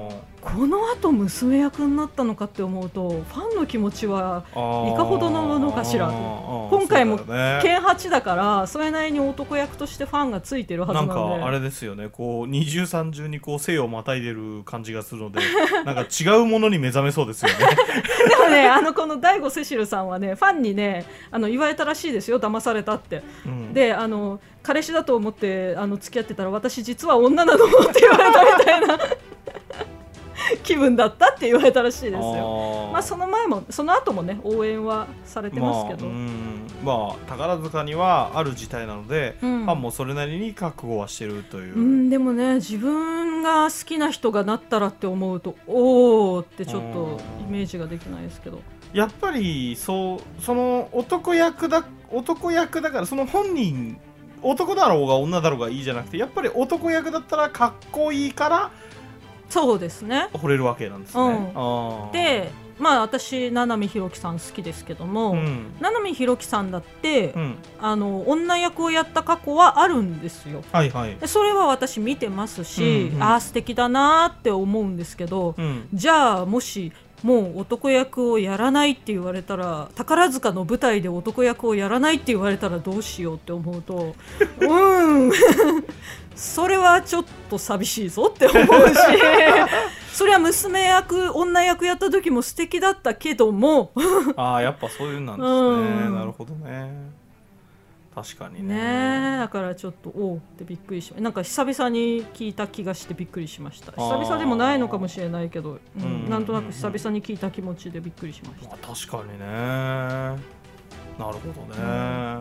S3: この後娘役になったのかって思うとファンの気持ちはいかほどのものかしらと。今回もケンはちだからそれなりに男役としてファンがついてるはずなんで、
S2: なんかあれですよね、こう二重三重にこう性をまたいでる感じがするのでなんか違うものに目覚めそうですよね
S3: でもね、あのこの大悟セシルさんはねファンにねあの言われたらしいですよ、騙されたって、うん、であの彼氏だと思ってあの付き合ってたら私実は女なのって言われたみたいな気分だったって言われたらしいですよ。まあその前もその後もね応援はされてますけど、まあ、うん
S2: まあ宝塚にはある事態なので、うん、ファンもそれなりに覚悟はしてるという、
S3: うん、でもね自分が好きな人がなったらって思うとおーってちょっとイメージができないですけど、
S2: やっぱりそうその男役だ男役だからその本人男だろうが女だろうがいいじゃなくて、やっぱり男役だったらかっこいいから
S3: そうですね
S2: 惚れるわけなんですね、
S3: うん、あでまあ私七海ひろきさん好きですけども、うん、七海ひろきさんだって、うん、あの女役をやった過去はあるんですよ、はいはい、でそれは私見てますし、うんうん、ああ素敵だなって思うんですけど、うん、じゃあもしもう男役をやらないって言われたら、宝塚の舞台で男役をやらないって言われたらどうしようって思うとうんそれはちょっと寂しいぞって思うしそれは娘役女役やった時も素敵だったけども
S2: ああやっぱそういうなんですね、うん、なるほどね、確かに ね,
S3: ねだからちょっとおーってびっくりしました。なんか久々に聞いた気がしてびっくりしました。久々でもないのかもしれないけど、うんうん、なんとなく久々に聞いた気持ちでびっくりしました、
S2: まあ、確かにね、なるほどね、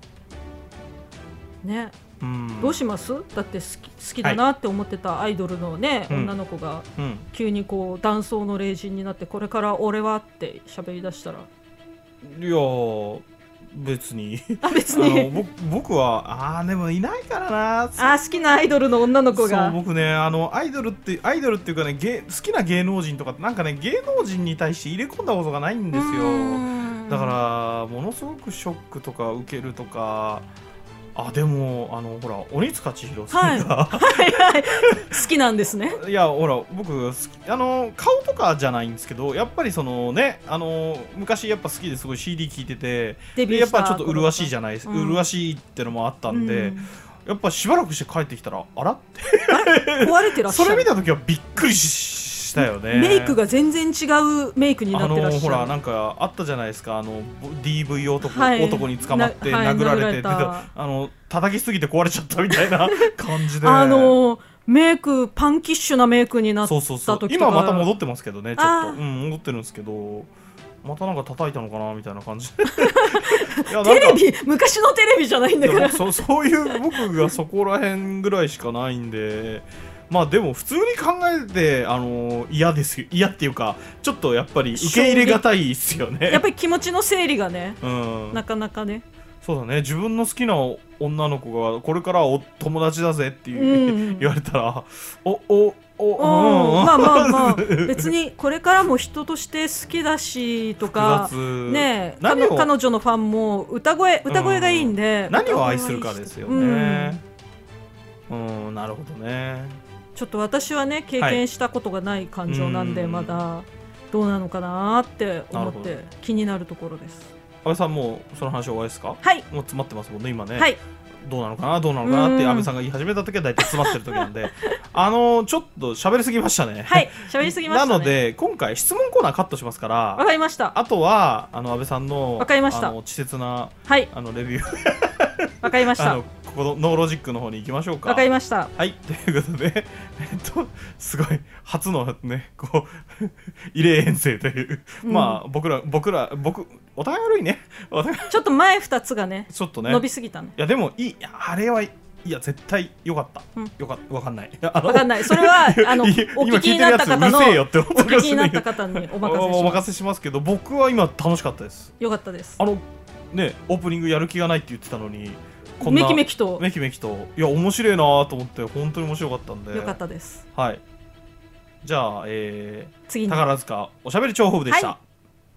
S3: うん、ね、うん、どうします？だって好き、好きだなって思ってたアイドルのね、はい、女の子が急にこう男装の霊人になってこれから俺はって喋り出したら、
S2: いやー別に
S3: あ別に
S2: あの僕はあーでもいないからなあ
S3: 好きなアイドルの女の子が
S2: そう僕ねあのアイドルってアイドルっていうかね芸好きな芸能人とかなんかね芸能人に対して入れ込んだことがないんですよ。だからものすごくショックとか受けるとか、あでもあのほら鬼塚千尋さんが、はいはいはい、
S3: 好きなんですね。
S2: いやほら僕あの顔とかじゃないんですけど、やっぱりそのねあの昔やっぱ好きですごい シーディー 聴いててでやっぱちょっと麗しいじゃないですか、うん、麗しいってのもあったんで、うん、やっぱしばらくして帰ってきたらあらって
S3: 壊れてらっしゃる。
S2: それ見た時はびっくりしたよね。
S3: メイクが全然違うメイクになってらっしゃる。
S2: あのほらなんかあったじゃないですか、あの ディーブイ 男、はい、男に捕まって殴られて、はい、あの叩きすぎて壊れちゃったみたいな感じで
S3: あのメイクパンキッシュなメイクになった時とか、そうそうそう
S2: 今また戻ってますけどねちょっと、うん、戻ってるんですけどまたなんか叩いたのかなみたいな感じいや
S3: テレビ昔のテレビじゃないんだから。
S2: そ, そういう僕がそこら辺ぐらいしかないんでまあでも普通に考えてあの嫌ですよ、嫌っていうかちょっとやっぱり受け入れがたいですよね。
S3: やっぱり気持ちの整理がね、うん、なかなかね。
S2: そうだね、自分の好きな女の子がこれからお友達だぜっていう、うん、言われたらおおお、
S3: うん、まあまあまあ別にこれからも人として好きだしとかね、彼女のファンも歌声歌声がいいんで、
S2: うん、何を愛するかですよね。うん、うん、なるほどね。
S3: ちょっと私はね経験したことがない感情なんで、はい、まだどうなのかなって思って気になるところです。
S2: 安倍さんもうその話終わりですか？
S3: はい、
S2: もう詰まってますもんね今ね、
S3: はい、
S2: どうなのかなどうなのかなって安倍さんが言い始めた時は大体詰まってる時なんであのー、ちょっと喋りすぎましたね。
S3: はい喋りすぎましたね。
S2: なので今回質問コーナーカットしますから。
S3: わかりました。
S2: あとはあの安倍さんの
S3: わかりました。
S2: あの稚拙な、
S3: はい、
S2: あのレビュー
S3: わかりました。
S2: あのこのノーロジックの方に行きましょうか。
S3: わかりました。
S2: はいということでえっとすごい初のねこう異例遠征という、うん、まあ僕ら僕ら僕お互い悪いね
S3: ちょっと前ふたつがね
S2: ちょっとね
S3: 伸びすぎたね。
S2: いやでもいいあれはいや絶対よかった、うん、よかったわかんない
S3: わかんないそれはあのお聞きになった方のお聞きになった方にお任せします
S2: お任せしますけど僕は今楽しかったです。
S3: よかったです。
S2: あのねオープニングやる気がないって言ってたのに
S3: こんなメキメキと
S2: メキメキといや面白いなと思って本当に面白かったんで
S3: よかったです。
S2: はい、じゃあ、えー、
S3: 次に
S2: 宝塚おしゃべり諜報部でした、はい、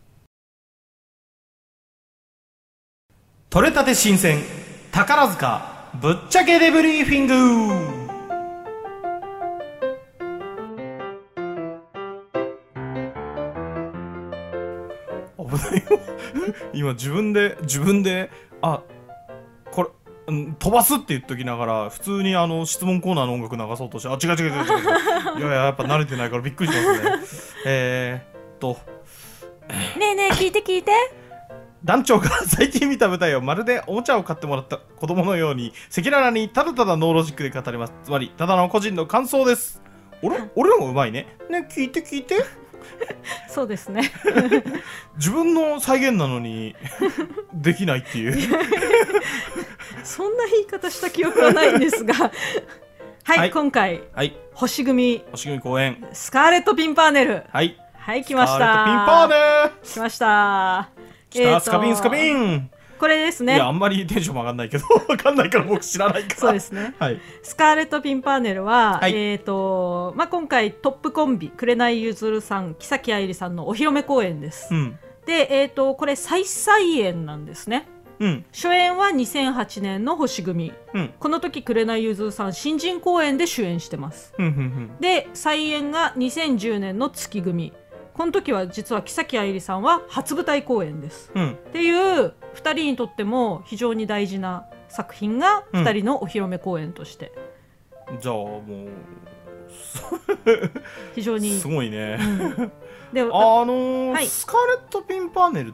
S2: 取れたて新鮮宝塚ぶっちゃけデブリーフィング。 今自分で自分であこれ飛ばすって言っときながら普通にあの質問コーナーの音楽流そうとして、あ違う違う違う違ういやいややっぱ慣れてないからびっくりしますね。えーっと
S3: ねえねえ聞いて聞いて、
S2: 団長が最近見た舞台をまるでおもちゃを買ってもらった子供のように赤裸々にただただノーロジックで語ります。つまりただの個人の感想です。俺俺らもうまいね。ね聞いて聞いて
S3: そうですね
S2: 自分の再現なのにできないっていう
S3: そんな言い方した記憶はないんですがはい、はい、今回、はい、星組
S2: 星組公演
S3: スカーレット・ピンパーネル、
S2: はい
S3: はい来ました。
S2: スカーレット・ピンパーネル
S3: 来ました。
S2: 来た、えー、スカビンスカビン
S3: これですね。
S2: いやあんまりテンションも上がんないけどわかんないから僕知らないから
S3: そうですね、
S2: はい、
S3: スカーレット・ピンパーネルは、はい、えーとまあ、今回トップコンビ紅ゆずるさん木崎愛理さんのお披露目公演です、うん、で、えーとこれ再再演なんですね、うん、初演はにせんはちねんの星組、うん、この時紅ゆずるさん新人公演で主演してます、うんうんうん、で再演がにせんじゅうねんの月組、この時は実は木崎愛理さんは初舞台公演です、うん、っていうふたりにとっても非常に大事な作品がふたりのお披露目公演として、
S2: うん、じゃあもう
S3: 非常に
S2: すごいね、
S3: うん、であ
S2: のーはい、スカーレット・ピンパーネルって、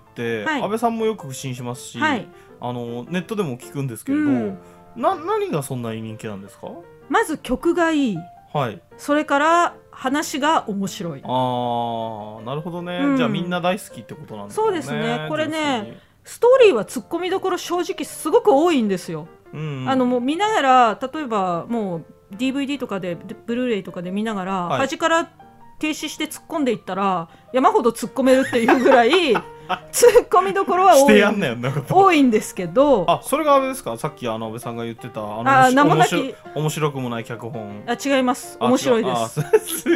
S2: はい、安倍さんもよく不審しますし、はい、あのネットでも聞くんですけれど、うん、な何がそんなに人気なんですか？
S3: まず曲がいい、はい、それから話が面白い。
S2: あーなるほどね、うん、じゃあみんな大好きってことなんですね。
S3: そうですね。これねストーリーはツッコミどころ正直すごく多いんですよ、うんうん、あのもう見ながら例えばもう ディーブイディー とかでブルーレイとかで見ながら、はい、端から停止して突っ込んでいったら山ほど突っ込めるっていうぐらいツッコミどころは多い多いんですけど、
S2: あそれがあれですか、さっきあの安倍さんが言ってたあのあ名もなき面白くもない脚本。
S3: あ違います、面白いです。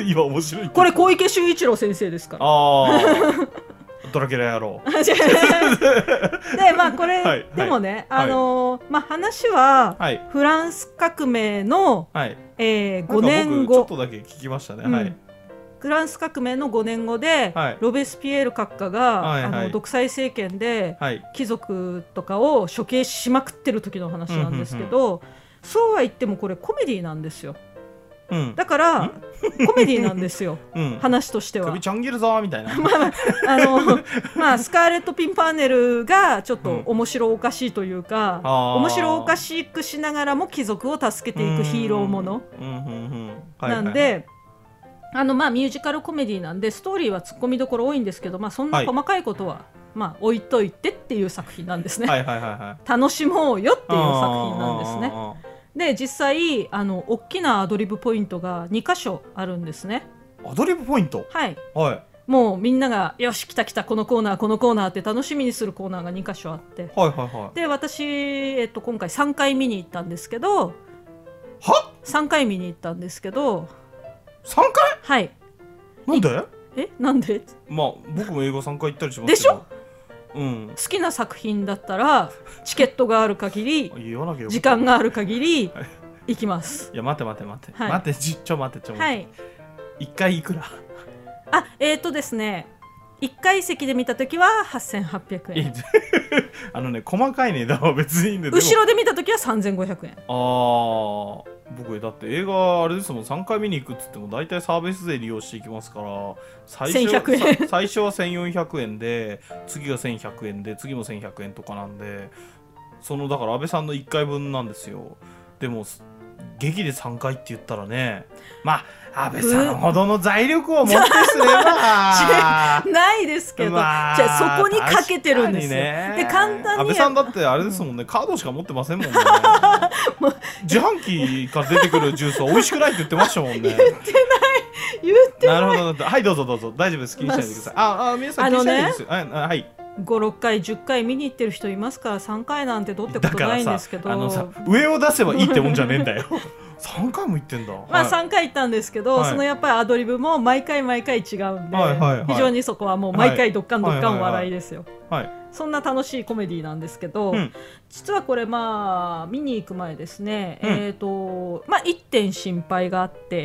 S2: 今面白い
S3: これ小池秀一郎先生ですから。
S2: あドラキュラ野郎
S3: でまあこれ、はい、でもね、はい、あのー、まあ話は、はい、フランス革命の、はい、えー、ごねんご
S2: ちょっとだけ聞きましたね、うん、はい、
S3: フランス革命のごねんごで、はい、ロベスピエール閣下が、はいはい、あの独裁政権で、はい、貴族とかを処刑しまくってる時の話なんですけど、うんうんうん、そうは言ってもこれコメディなんですよ、うん、だからコメディなんですよ、うん、話としては
S2: 首ちゃんぎるぞみたいな
S3: まあ、あのまあスカーレット・ピンパーネルがちょっと面白おかしいというか、うん、面白おかしくしながらも貴族を助けていくヒーローものなんで、あのまあミュージカルコメディなんでストーリーはツッコミどころ多いんですけど、まあ、そんな細かいことは、はい、まあ、置いといてっていう作品なんですね、はいはいはいはい、楽しもうよっていう作品なんですね。で実際あの大きなアドリブポイントがにかしょあるんですね。
S2: アドリブポイント、
S3: はい、はい、もうみんながよし来た来たこのコーナーこのコーナーって楽しみにするコーナーがにかしょあって、はいはいはい、で私、えっと、今回さんかい見に行ったんですけど
S2: は
S3: さんかい見に行ったんですけど
S2: さんかい
S3: はい。
S2: なんで
S3: えなんで
S2: まあ僕も映画さんかい行ったりします
S3: けどでしょ、
S2: うん、
S3: 好きな作品だったらチケットがある限り時間がある限り行きます。
S2: いや待って待って待って、はい、待ってちょ待ってちょ待って、はい、いっかいいくら
S3: あえーとですねいっかい席で見たときははっせんはっぴゃくえん
S2: あのね細かい値段は別にいいんで
S3: 後ろで見たときはさんぜんごひゃくえん。
S2: ああ僕だって映画あれですもんさんかい見に行くっつっても大体サービス税利用していきますから最初
S3: せんひゃくえん
S2: 最初はせんよんひゃくえんで次がせんひゃくえんで次もせんひゃくえんとかなんでそのだから安倍さんのいっかいぶんなんですよ。でも劇でさんかいって言ったらねまあ安倍さんほどの財力を持ってすれば
S3: ないですけど、まあ、じゃあそこにかけてるんですよ、ね、で簡単に
S2: 安倍さんだってあれですもんね、うん、カードしか持ってませんもんね自販機から出てくるジュースは美味しくないって言ってましたもんね
S3: 言ってない言ってない。
S2: なるほどはいどうぞどうぞ大丈夫です気にしないでください、まあ、ああ皆さん気にしないでですよ、ね、はい、はい
S3: ご、ろっかいじゅっかい見に行ってる人いますからさんかいなんてどうってことないんですけど、
S2: あのさ上を出せばいいってもんじゃねえんだよさんかいも行ってんだ。
S3: まあさんかい行ったんですけど、はい、そのやっぱりアドリブも毎回毎回違うんで、はいはいはい、非常にそこはもう毎回どっかんどっかん笑いですよ、はいはいはいはい、そんな楽しいコメディなんですけど、うん、実はこれまあ見に行く前ですね、うん、えーとまあいってん心配があって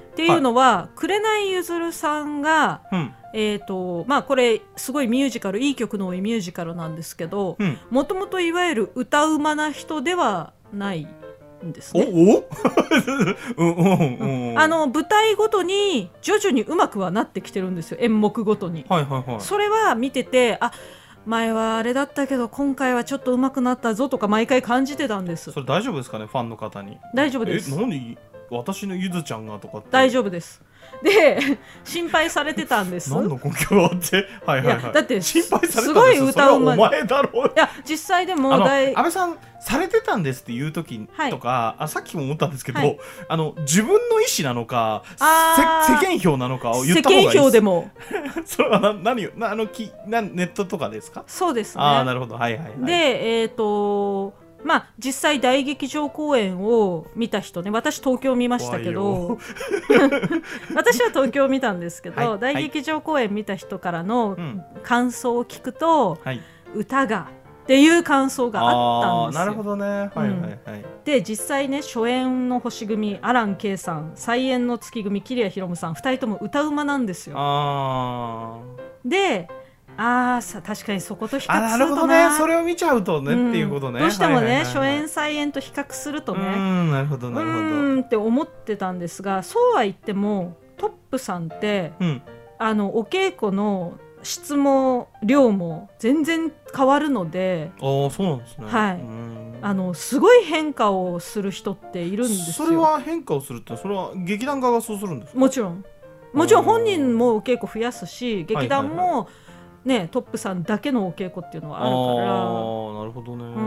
S3: っていうのは、はい、紅ゆずるさんが、うん、えーとまあ、これすごいミュージカル、いい曲の多いミュージカルなんですけど、もともといわゆる歌うまな人ではないんですね。あの舞台ごとに徐々に上手くはなってきてるんですよ、演目ごとに、はいはいはい、それは見てて、あ、前はあれだったけど今回はちょっと上手くなったぞとか毎回感じてたんです。
S2: それ大丈夫ですかね、ファンの方に。
S3: 大丈夫です。
S2: え、何私のゆずちゃんがとかって。
S3: 大丈夫です。で心配されてたんです。
S2: 何の根拠があってはいはい、はい、いや
S3: だって
S2: 心配されたんです。
S3: すごい歌うまい。
S2: お前だろう。
S3: いや実際でも大
S2: 安倍さんされてたんですっていう時とか、はい、あさっきも思ったんですけど、はい、あの自分の意思なのか世間票なのかを言った方がいいです。
S3: 世間票でも
S2: それはな何よなあのきなネットとかですか。
S3: そうですね。
S2: あ、なるほど、はいはいはい。
S3: でえっ、ー、とまあ実際大劇場公演を見た人ね、私東京見ましたけど私は東京見たんですけど、はい、大劇場公演見た人からの感想を聞くと、はい、歌がっていう感想があったんですよ。
S2: あ、なるほどね、はいはいはい、うん、
S3: で実際ね、初演の星組アラン圭さん、再演の月組桐谷博さん、ふたりとも歌うまなんですよ。あであーさ確かにそこと比較するとな。あ、なるほどね、
S2: それを見ちゃうとね、うん、っていうことね。
S3: どうしてもね、はいはいはいはい、初演再演と比較するとね、う
S2: ーん、なるほどなるほど、う
S3: ーんって思ってたんですが、そうは言ってもトップさんって、うん、あのお稽古の質も量も全然変わるので。
S2: ああ、そうなんですね。
S3: はい、うん、あのすごい変化をする人っているんですよ。
S2: それは変化をするって、それは劇団側がそうするんですか。
S3: もちろんもちろん本人もお稽古増やすし、劇団も、はいはいはいね、トップさんだけのお稽古っていうのはあるから。あ、
S2: なるほどね、うん、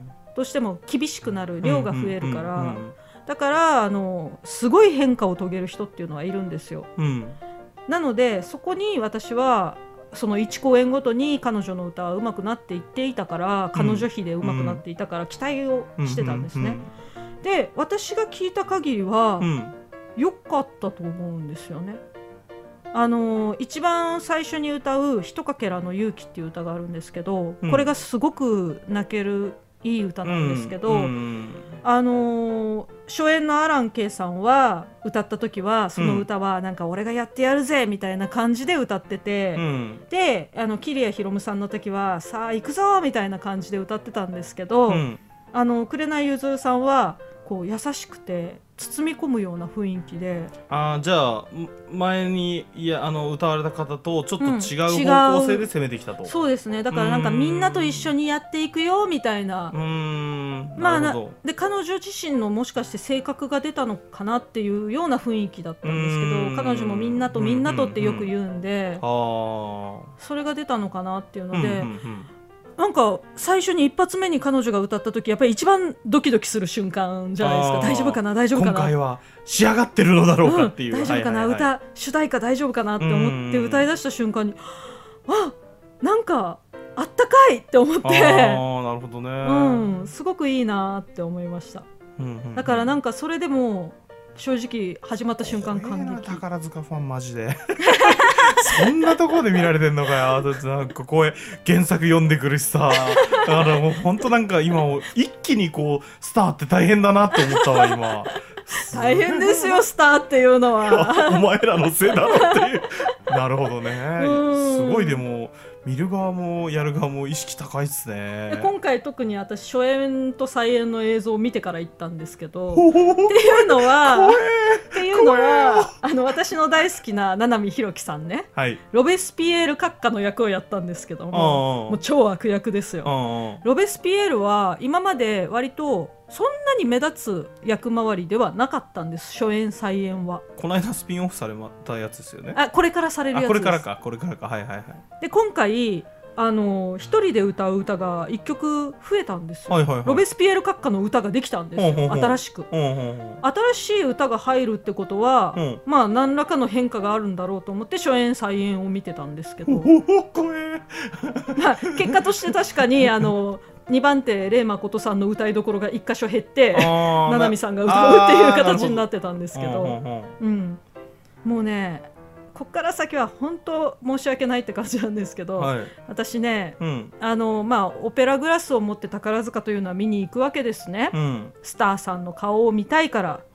S3: どうしても厳しくなる、量が増えるから、うんうんうんうん、だからあのすごい変化を遂げる人っていうのはいるんですよ、うん、なのでそこに私はそのいち公演ごとに彼女の歌は上手くなっていっていたから、彼女比で上手くなっていたから期待をしてたんですね、うんうんうんうん、で私が聞いた限りは良、うん、かったと思うんですよね。あの一番最初に歌う「ひとかけらの勇気」っていう歌があるんですけど、うん、これがすごく泣けるいい歌なんですけど、うんうん、あの初演のアラン圭さんは歌った時はその歌はなんか俺がやってやるぜみたいな感じで歌ってて、うん、であの桐谷博さんの時はさあ行くぞみたいな感じで歌ってたんですけど、うん、あの紅ゆずるさんはこう優しくて包み込むような雰囲気で。
S2: あ、じゃあ前にいやあの歌われた方とちょっと違う方向性で攻めてきたと、
S3: うん、そうですね。だからなんかみんなと一緒にやっていくよみたいな。うーん、まあ、なで彼女自身のもしかして性格が出たのかなっていうような雰囲気だったんですけど、彼女もみんなとみんなとってよく言うんで、うんうんうん、それが出たのかなっていうので、うんうんうん、なんか最初に一発目に彼女が歌った時やっぱり一番ドキドキする瞬間じゃないですか。大丈夫かな大丈夫かな、
S2: 今回は仕上がってるのだろうかっていう、
S3: うん、大丈夫かな、はいはいはい、歌主題歌大丈夫かなって思って歌い出した瞬間にあ、なんかあったかいって思って、あ、
S2: なるほどね、
S3: うん、すごくいいなって思いました、うんうんうん、だからなんかそれでも正直始まった瞬間感激。
S2: 宝塚ファンマジでそんなところで見られてんのかよ。なんかこう原作読んでくるしさ、だからもう本当なんか今一気にこうスターって大変だなって思ったわ今。
S3: 大変ですよスターっていうのは
S2: お前らのせいだろっていうなるほどね、すごい。でも見る側もやる側も意識高いっすね。
S3: で今回特に私初演と再演の映像を見てから行ったんですけど、っていうのはっていうのはあの私の大好きな七海弘樹さんね、はい、ロベスピエール閣下の役をやったんですけども、もう超悪役ですよ。ロベスピエールは今まで割とそんなに目立つ役回りではなかったんです、初演再演は。
S2: この間スピンオフされたやつですよね。
S3: あ、これからされるやつです。
S2: あ、これからかこれからか、はいはいはい。
S3: で今回あの一人で歌う歌がいっきょく増えたんですよ、はいはいはい、ロベスピエール閣下の歌ができたんですよ、ほうほうほう、新しく、ほうほうほう、新しい歌が入るってことは、うん、まあ何らかの変化があるんだろうと思って初演再演を見てたんですけどまあ、結果として確かにあのにばん手礼誠さんの歌いどころがいっ箇所減って七海さんが歌うっていう形になってたんですけど、うん、もうねこっから先は本当申し訳ないって感じなんですけど、はい、私ね、うん、あのまあオペラグラスを持って宝塚というのは見に行くわけですね、うん、スターさんの顔を見たいから、はい、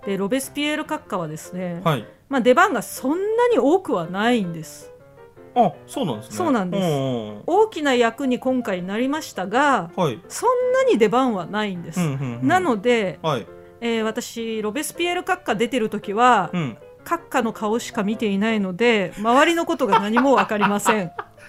S3: でロベスピエール閣下はですね、
S2: はい、
S3: まあ、出番がそんなに多くはないんです。
S2: あ、そうなんですね。
S3: そうなんです。大きな役に今回なりましたが、はい、そんなに出番はないんです。うんうんうん、なので、はい、えー、私ロベスピエール閣下出てる時は、うん、閣下の顔しか見ていないので周りのことが何も分かりません。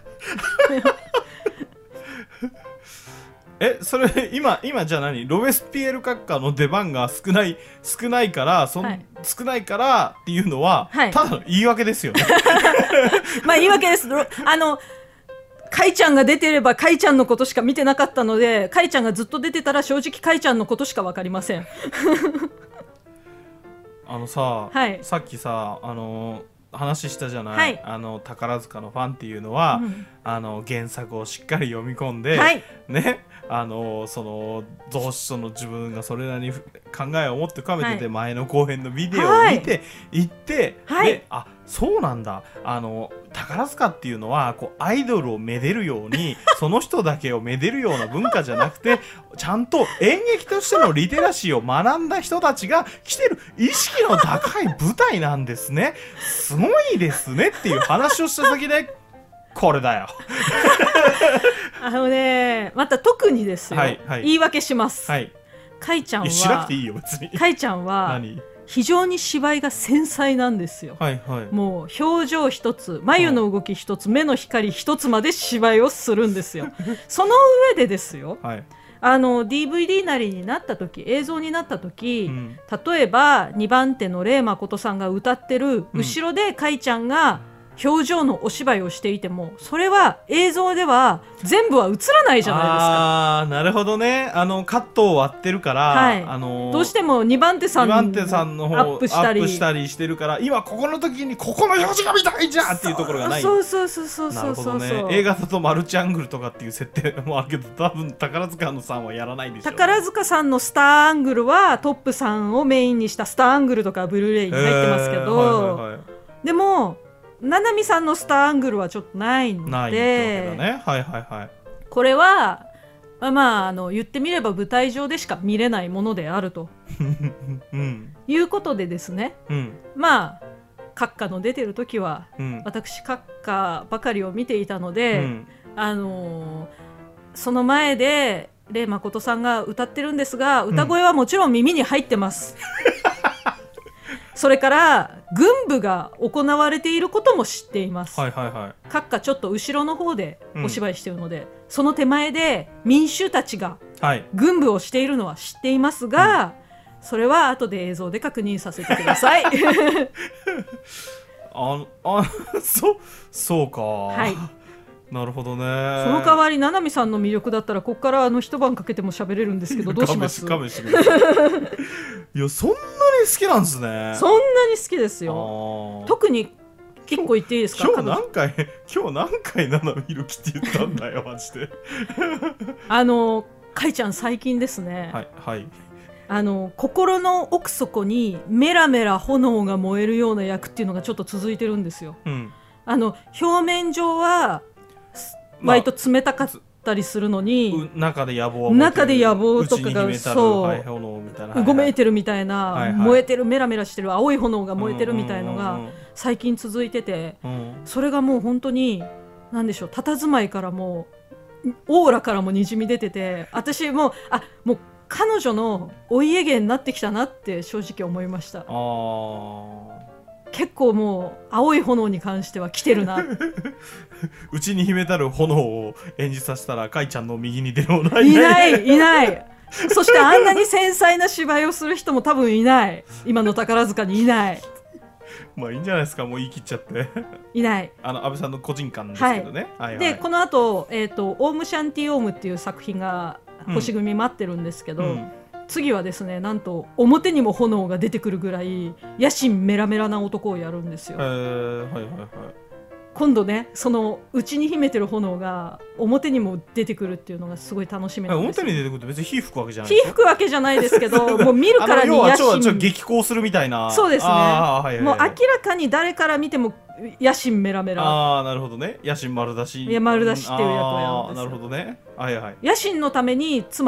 S2: え、それ今今じゃあ何、ロベスピエール閣下の出番が少ない少ないからそん、はい、少ないからっていうのは、はい、ただの言い訳ですよね。
S3: まあ言い訳です。あのカイちゃんが出てればカイちゃんのことしか見てなかったので、カイちゃんがずっと出てたら正直カイちゃんのことしか分かりません。
S2: あのさ、はい、さっきさ、あの話したじゃない、はい、あの宝塚のファンっていうのは、うん、あの原作をしっかり読み込んで、はい、ね、あのそのどうしその自分がそれなりに考えを持って深めてて、はい、前の後編のビデオを見てい、はい、って、はい、で、あ、そうなんだ、あの宝塚っていうのはこうアイドルをめでるようにその人だけをめでるような文化じゃなくて、ちゃんと演劇としてのリテラシーを学んだ人たちが来てる意識の高い舞台なんですね、すごいですねっていう話をした先でこれだよ。
S3: あのね、また特にですよ、はいはい、言い訳します、はい、かいちゃんは、いや、
S2: しなくていいよ別に。
S3: かいちゃんは何非常に芝居が繊細なんですよ、はいはい、もう表情一つ、眉の動き一つ、目の光一つまで芝居をするんですよ。その上でですよ、はい、あの ディーブイディー なりになった時、映像になった時、うん、例えばにばん手の礼誠さんが歌ってる後ろでかいちゃんが表情のお芝居をしていても、それは映像では全部は映らないじゃないですか。
S2: あー、なるほどね。あのカットを割ってるから、はい、あのー、
S3: どうしてもにばん手さん
S2: の方アップしたりアップしたりしてるから、今ここの時にここの表示が見たいじゃんっていうところがない。
S3: そうそうそうそうそうそう、
S2: ね、映画だとマルチアングルとかっていう設定もあるけど、多分宝塚のさんはやらないでしょう、ね、
S3: 宝塚さんのスターアングルはトップさんをメインにしたスターアングルとかブルーレイに入ってますけど、えーはいはいはい、でもななみさんのスターアングルはちょっとないので、ないってわけだね。はいはいはい。これはまああの言ってみれば舞台上でしか見れないものであると、うん、いうことでですね、うん、まあ閣下の出てる時は、うん、私閣下ばかりを見ていたので、うん、あのー、その前で礼誠さんが歌ってるんですが、歌声はもちろん耳に入ってます、うんそれから軍部が行われていることも知っています、はいはいはい、閣下ちょっと後ろの方でお芝居しているので、うん、その手前で民衆たちが軍部をしているのは知っていますが、うん、それは後で映像で確認させてください。
S2: ああそ, そうか、はい、なるほどね。
S3: その代わりななみさんの魅力だったらここからあの一晩かけても喋れるんですけど、どうします？
S2: 勘弁してください。いや、そんなに好きなんですね。
S3: そんなに好きですよ。特に結構言っていいですか？
S2: 今日何回今日何回ななみるきって言ったんだよマジで。
S3: あのかいちゃん最近ですね、はいはい、あの心の奥底にメラメラ炎が燃えるような役っていうのがちょっと続いてるんですよ、うん、あの表面上は割と冷たかったりするのに、
S2: まあ、中で野望
S3: 中で野望とかがそううごめいてるみたいな、はいはい、燃えてるメラメラしてる青い炎が燃えてるみたいのが最近続いてて、うん、それがもう本当に何でしょう、佇まいからもオーラからもにじみ出てて、私もうあもう彼女のお家芸になってきたなって正直思いました。あ結構もう青い炎に関しては来てるな。
S2: うちに秘めたる炎を演じさせたらかいちゃんの右に出るもない
S3: いないいないそしてあんなに繊細な芝居をする人も多分いない、今の宝塚にいない。
S2: まあいいんじゃないですか、もう言い切っちゃって
S3: いない。
S2: あの安倍さんの個人感ですけどね、はいはいはい、
S3: でこの後、えーと、オームシャンティオームっていう作品が星組待ってるんですけど、うんうん次はですね、なんと表にも炎が出てくるぐらい野心メラメラな男をやるんですよ、えーはいはいはい、今度ねその内に秘めてる炎が表にも出てくるっていうのがすごい楽しみなんですよ。
S2: 表に出てくると別に火吹くわけじゃないですか。
S3: 火吹くわけじゃないですけどもう見るからに野心
S2: ちょっと激高するみたいな。
S3: そうですね、はいはいはい、もう明らかに誰から見ても野心メラメラ。
S2: ああなるほどね、野心丸出し。
S3: いや丸出しっていう役をやるんですよ。
S2: あなるほどね、はいはい、
S3: 野心のために妻を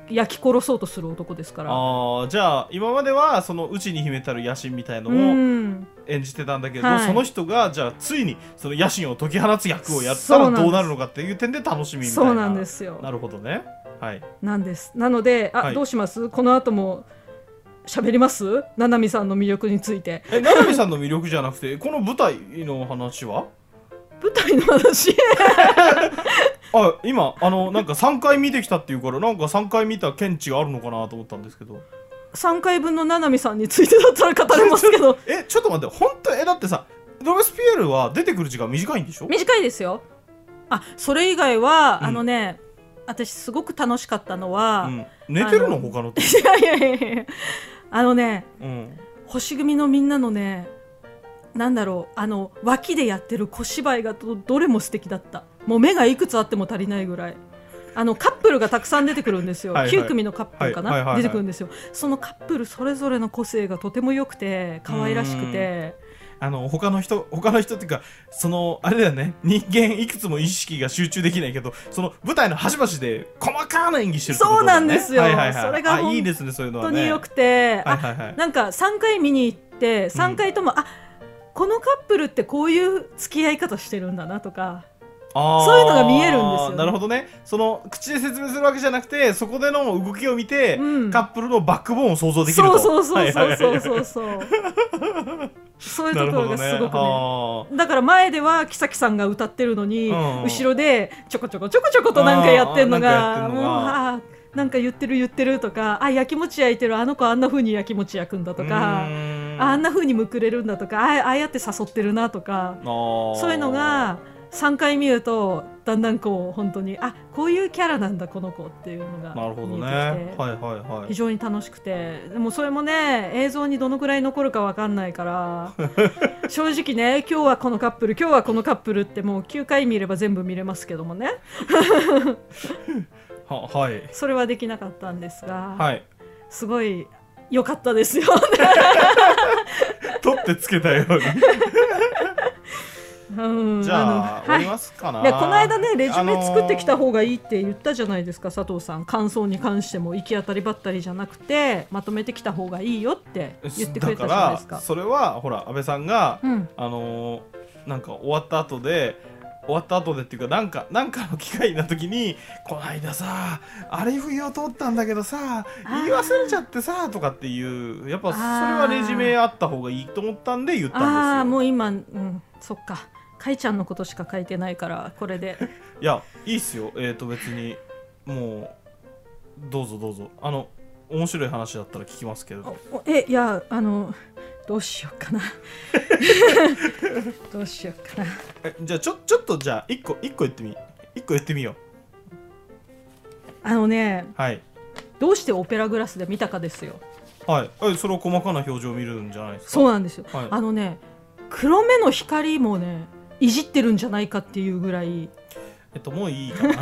S3: 焼き殺そうとする男ですから。
S2: あじゃあ今まではその内に秘めたる野心みたいのを演じてたんだけど、はい、その人がじゃあついにその野心を解き放つ役をやったらどうなるのかっていう点で楽しみみたいな。
S3: そうなんですよ。
S2: なるほどね。はい。なん
S3: です。なのであ、はい、どうします？この後も喋ります？ななみさんの魅力について。
S2: え、ななみさんの魅力じゃなくてこの舞台の話は？
S3: 舞台の話
S2: あ、今あのなんかさんかい見てきたっていうからなんかさんかい見た見地があるのかなと思ったんですけど、
S3: さんかいぶんのななみさんについてだったら語れますけど
S2: え、ちょっと待って本当えだってさロベスピエールは出てくる時間短いんでしょ？
S3: 短いですよ。あ、それ以外は、うん、あのね私すごく楽しかったのは、うん、
S2: 寝てるの他の
S3: いやいやいやいやあのね、うん、星組のみんなのねなんだろうあの脇でやってる小芝居が ど, どれも素敵だった。もう目がいくつあっても足りないぐらいあのカップルがたくさん出てくるんですよ。はい、はい、きゅうくみのカップルかな、はいはいはいはい、出てくるんですよ。そのカップルそれぞれの個性がとても良くて可愛らしくて、
S2: あの他の人他の人っていうかそのあれだよね、人間いくつも意識が集中できないけどその舞台の端々で細かな演技してるってことだね。
S3: そうなんですよ、はいはいはい、それが
S2: いいですね。そういうのはね
S3: 本当に良くて、はいはいはい、なんかさんかい見に行ってさんかいとも、うん、あこのカップルってこういう付き合い方してるんだなとかそういうのが見えるんですよ、ね、
S2: なるほどね。その口で説明するわけじゃなくてそこでの動きを見て、うん、カップルのバックボーンを想像できると。
S3: そうそうそうそうそうそうそうそういうところがすごくね。だから前では木崎さんが歌ってるのに、うん、後ろでちょこちょこちょこちょことなんかやってんのがもうあなんか言ってる言ってるとか、あ焼きもち焼いてるあの子あんな風に焼きもち焼くんだとか、ああんな風にむくれるんだとか、あああやって誘ってるなとか、そういうのがさんかい見るとだんだんこう本当にあこういうキャラなんだこの子っていうのが見えてきて、ねはいはいはい、非常に楽しくて、でもそれもね映像にどのくらい残るか分かんないから正直ね今日はこのカップル今日はこのカップルってもうきゅうかい見れば全部見れますけどもね
S2: は、はい、
S3: それはできなかったんですが、
S2: はい、
S3: すごい良かったですよ
S2: 取ってつけたように
S3: うん、
S2: じゃあ終わりますかな、
S3: はい、いやこの間ねレジュメ作ってきた方がいいって言ったじゃないですか、佐藤さん。感想に関しても行き当たりばったりじゃなくてまとめてきた方がいいよって言ってくれたじゃないですか。
S2: だからそれはほら安倍さんが、うん、あのー、なんか終わった後で終わった後でっていうかなんかなんかの機会な時にこの間さあれ言おうと思ったんだけどさ言い忘れちゃってさとかっていうやっぱそれはレジュメあった方がいいと思ったんで言ったんですよ。
S3: ああもう今、うん、そっかかいちゃんのことしか書いてないからこれで
S2: いやいいっすよ。えーと別にもうどうぞどうぞあの面白い話だったら聞きますけれど。
S3: えいやあのどうしようかなどうしようかな
S2: えじゃあちょちょっとじゃあ一個一個言ってみ一個言ってみよう。
S3: あのね、
S2: はい、
S3: どうしてオペラグラスで見たかですよ。
S2: はい、それを細かな表情を見るんじゃないですか。
S3: そうなんですよ、
S2: はい、
S3: あのね黒目の光もねいじってるんじゃないかっていうぐらい
S2: えっともういいかな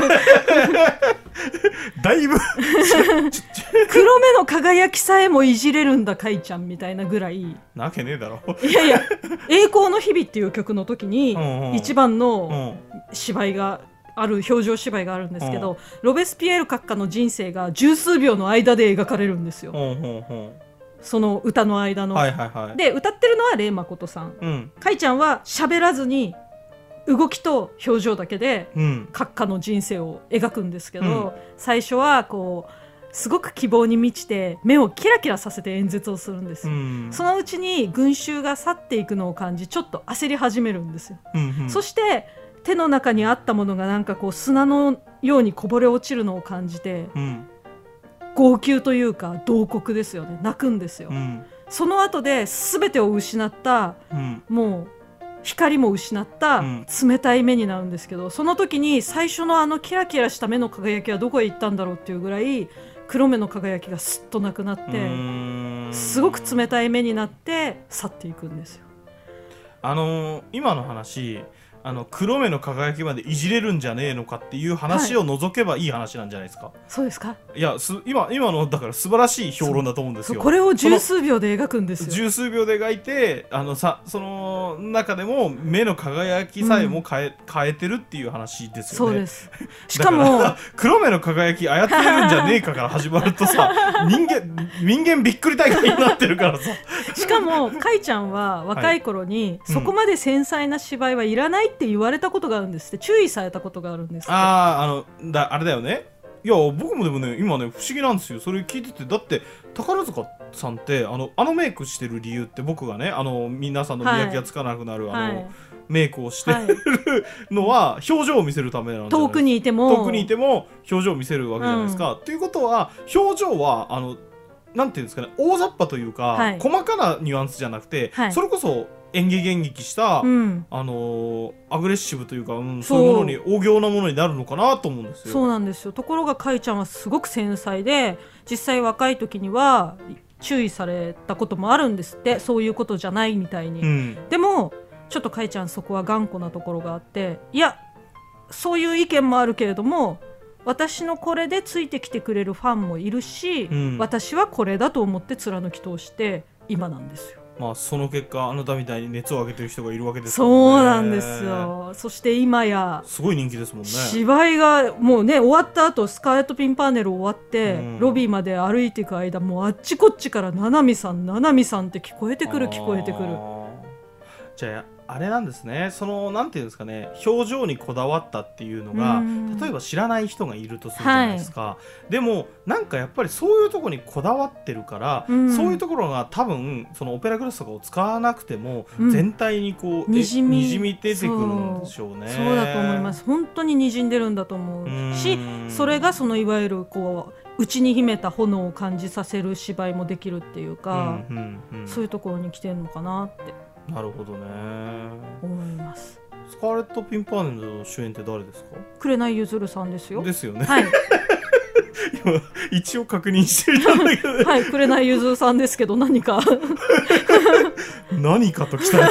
S2: だいぶ
S3: 黒目の輝きさえもいじれるんだかいちゃんみたいなぐらい
S2: なわけねえだろ
S3: いやいや栄光の日々っていう曲の時に一番の芝居がある表情芝居があるんですけど、ロベスピエール閣下の人生が十数秒の間で描かれるんですよ。その歌の間の、
S2: はいはいはい、
S3: で歌ってるのはレイ誠さん、うん、かいちゃんは喋らずに動きと表情だけで、うん、閣下の人生を描くんですけど、うん、最初はこうすごく希望に満ちて目をキラキラさせて演説をするんですよ、うん、そのうちに群衆が去っていくのを感じちょっと焦り始めるんですよ、うんうん、そして手の中にあったものがなんかこう砂のようにこぼれ落ちるのを感じて、うん号泣というか慟哭ですよね。泣くんですよ、うん、その後で全てを失った、うん、もう光も失った冷たい目になるんですけど、その時に最初のあのキラキラした目の輝きはどこへ行ったんだろうっていうぐらい黒目の輝きがスッとなくなってすごく冷たい目になって去っていくんですよ。
S2: あのー、今の話あの黒目の輝きまでいじれるんじゃねえのかっていう話を除けばいい話なんじゃないですか、はい、
S3: そうですか。
S2: いやす 今, 今のだから素晴らしい評論だと思うんですよ。
S3: これを十数秒で描くんですよ。
S2: 十数秒で描いてあのさその中でも目の輝きさえも変え、うん、変えてるっていう話ですよね。
S3: そうです。しかも
S2: 黒目の輝き操れるんじゃねえかから始まるとさ人間人間びっくり大会になってるからさ
S3: しかもかいちゃんは若い頃に、はい、そこまで繊細な芝居はいらないって言われたことがあるんですって。注意されたことがあるんですって。
S2: あああのだあれだよね。いや僕もでもね今ね不思議なんですよそれ聞いてて。だって宝塚さんってあのあのメイクしてる理由って僕がねあの皆さんの見分けがつかなくなる、はい、あの、はい、メイクをしてるのは表情を見せるためなんじゃないですか。
S3: 遠くにいても
S2: 遠くにいても表情を見せるわけじゃないですか、うん、っていうことは表情はあのなんていうんですかね大雑把というか、はい、細かなニュアンスじゃなくて、はい、それこそ演技演劇した、うん、あのー、アグレッシブというか、うん、そういうものに大行なものになるのかなと思うんですよ。
S3: そうなんですよ。ところがかいちゃんはすごく繊細で実際若い時には注意されたこともあるんですって。そういうことじゃないみたいに、うん、でもちょっとかいちゃんそこは頑固なところがあって、いやそういう意見もあるけれども私のこれでついてきてくれるファンもいるし、うん、私はこれだと思って貫き通して今なんですよ。
S2: まあその結果あなたみたいに熱を上げてる人がいるわけですからね。
S3: そうなんですよ。そして今や
S2: すごい人気ですもんね。
S3: 芝居がもうね終わった後スカーレットピンパーネル終わって、うん、ロビーまで歩いていく間もうあっちこっちからななみさんななみさんって聞こえてくる聞こえてくる。
S2: じゃああれなんですね。そのなんていうんですかね表情にこだわったっていうのが例えば知らない人がいるとするじゃないですか、はい、でもなんかやっぱりそういうところにこだわってるから、うん、そういうところが多分そのオペラグラスとかを使わなくても、うん、全体にこうにじみ出てくるんでしょうね。
S3: そう、そうだと思います。本当ににじんでるんだと思うし、それがそのいわゆるこう内に秘めた炎を感じさせる芝居もできるっていうか、うんうんうん、そういうところに来てるのかなって
S2: なるほどね
S3: 思います。
S2: スカーレット・ピンパーネルの主演って誰ですか？
S3: 紅ゆずるさんですよ。
S2: ですよね、
S3: はい、
S2: 今一応確認してみたんだけど、ね、
S3: はい紅ゆずるさんですけど何か
S2: 何かときた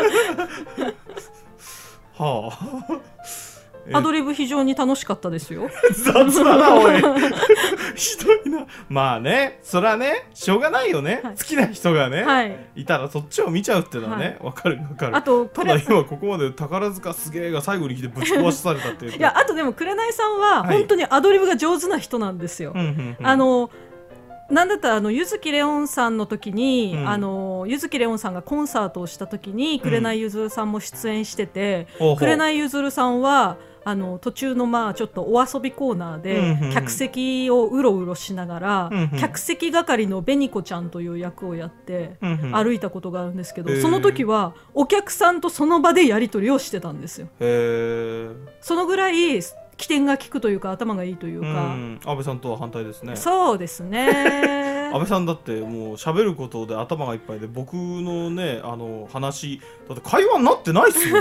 S2: はあ
S3: アドリブ非常に楽しかったですよ。
S2: 雑だなおいひどいな。まあねそれはねしょうがないよね、はい、好きな人がね、はい、いたらそっちを見ちゃうっていうのはね、はい、分かる分かる。あとただ今ここまで宝塚すげえが最後に来てぶち壊しされたっていうい
S3: やあとでも紅さんは本当にアドリブが上手な人なんですよ、はい、あのなんだったらあの柚木レオンさんの時に、うん、あの柚木レオンさんがコンサートをした時に紅ゆずるさんも出演してて、うん、紅ゆずるさんはあの途中のまあちょっとお遊びコーナーで客席をうろうろしながら、うんうん、客席係の紅子ちゃんという役をやって歩いたことがあるんですけど、うんうん、その時はお客さんとその場でやり取りをしてたんですよ。
S2: へー。
S3: そのぐらい起点が利くというか頭がいいというか、うん、
S2: 安倍さんとは反対ですね。
S3: そうですね
S2: 安倍さんだってもう喋ることで頭がいっぱいで僕のねあの話だって会話になってないっすよ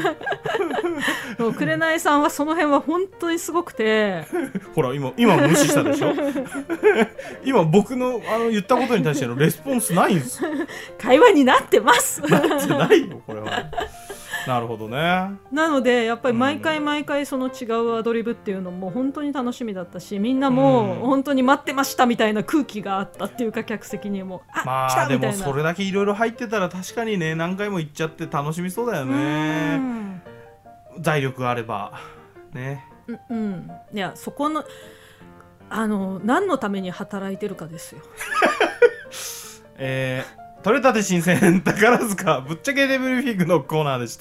S3: 紅さんはその辺は本当にすごくて
S2: ほら今今無視したでしょ今僕のあの言ったことに対してのレスポンスないんです
S3: 会話になってます
S2: なってないよこれはなるほどね。
S3: なのでやっぱり毎回毎回その違うアドリブっていうのも本当に楽しみだったし、みんなも本当に待ってましたみたいな空気があったっていうか、客席にもあ、
S2: まあ、
S3: 来たみたいな。
S2: でもそれだけいろいろ入ってたら確かにね何回も行っちゃって楽しみそうだよね。財力があればね。
S3: うん、うん、いやそこのあの何のために働いてるかですよ
S2: えー取れたて新鮮宝塚ぶっちゃけデブリーフィングのコーナーでした。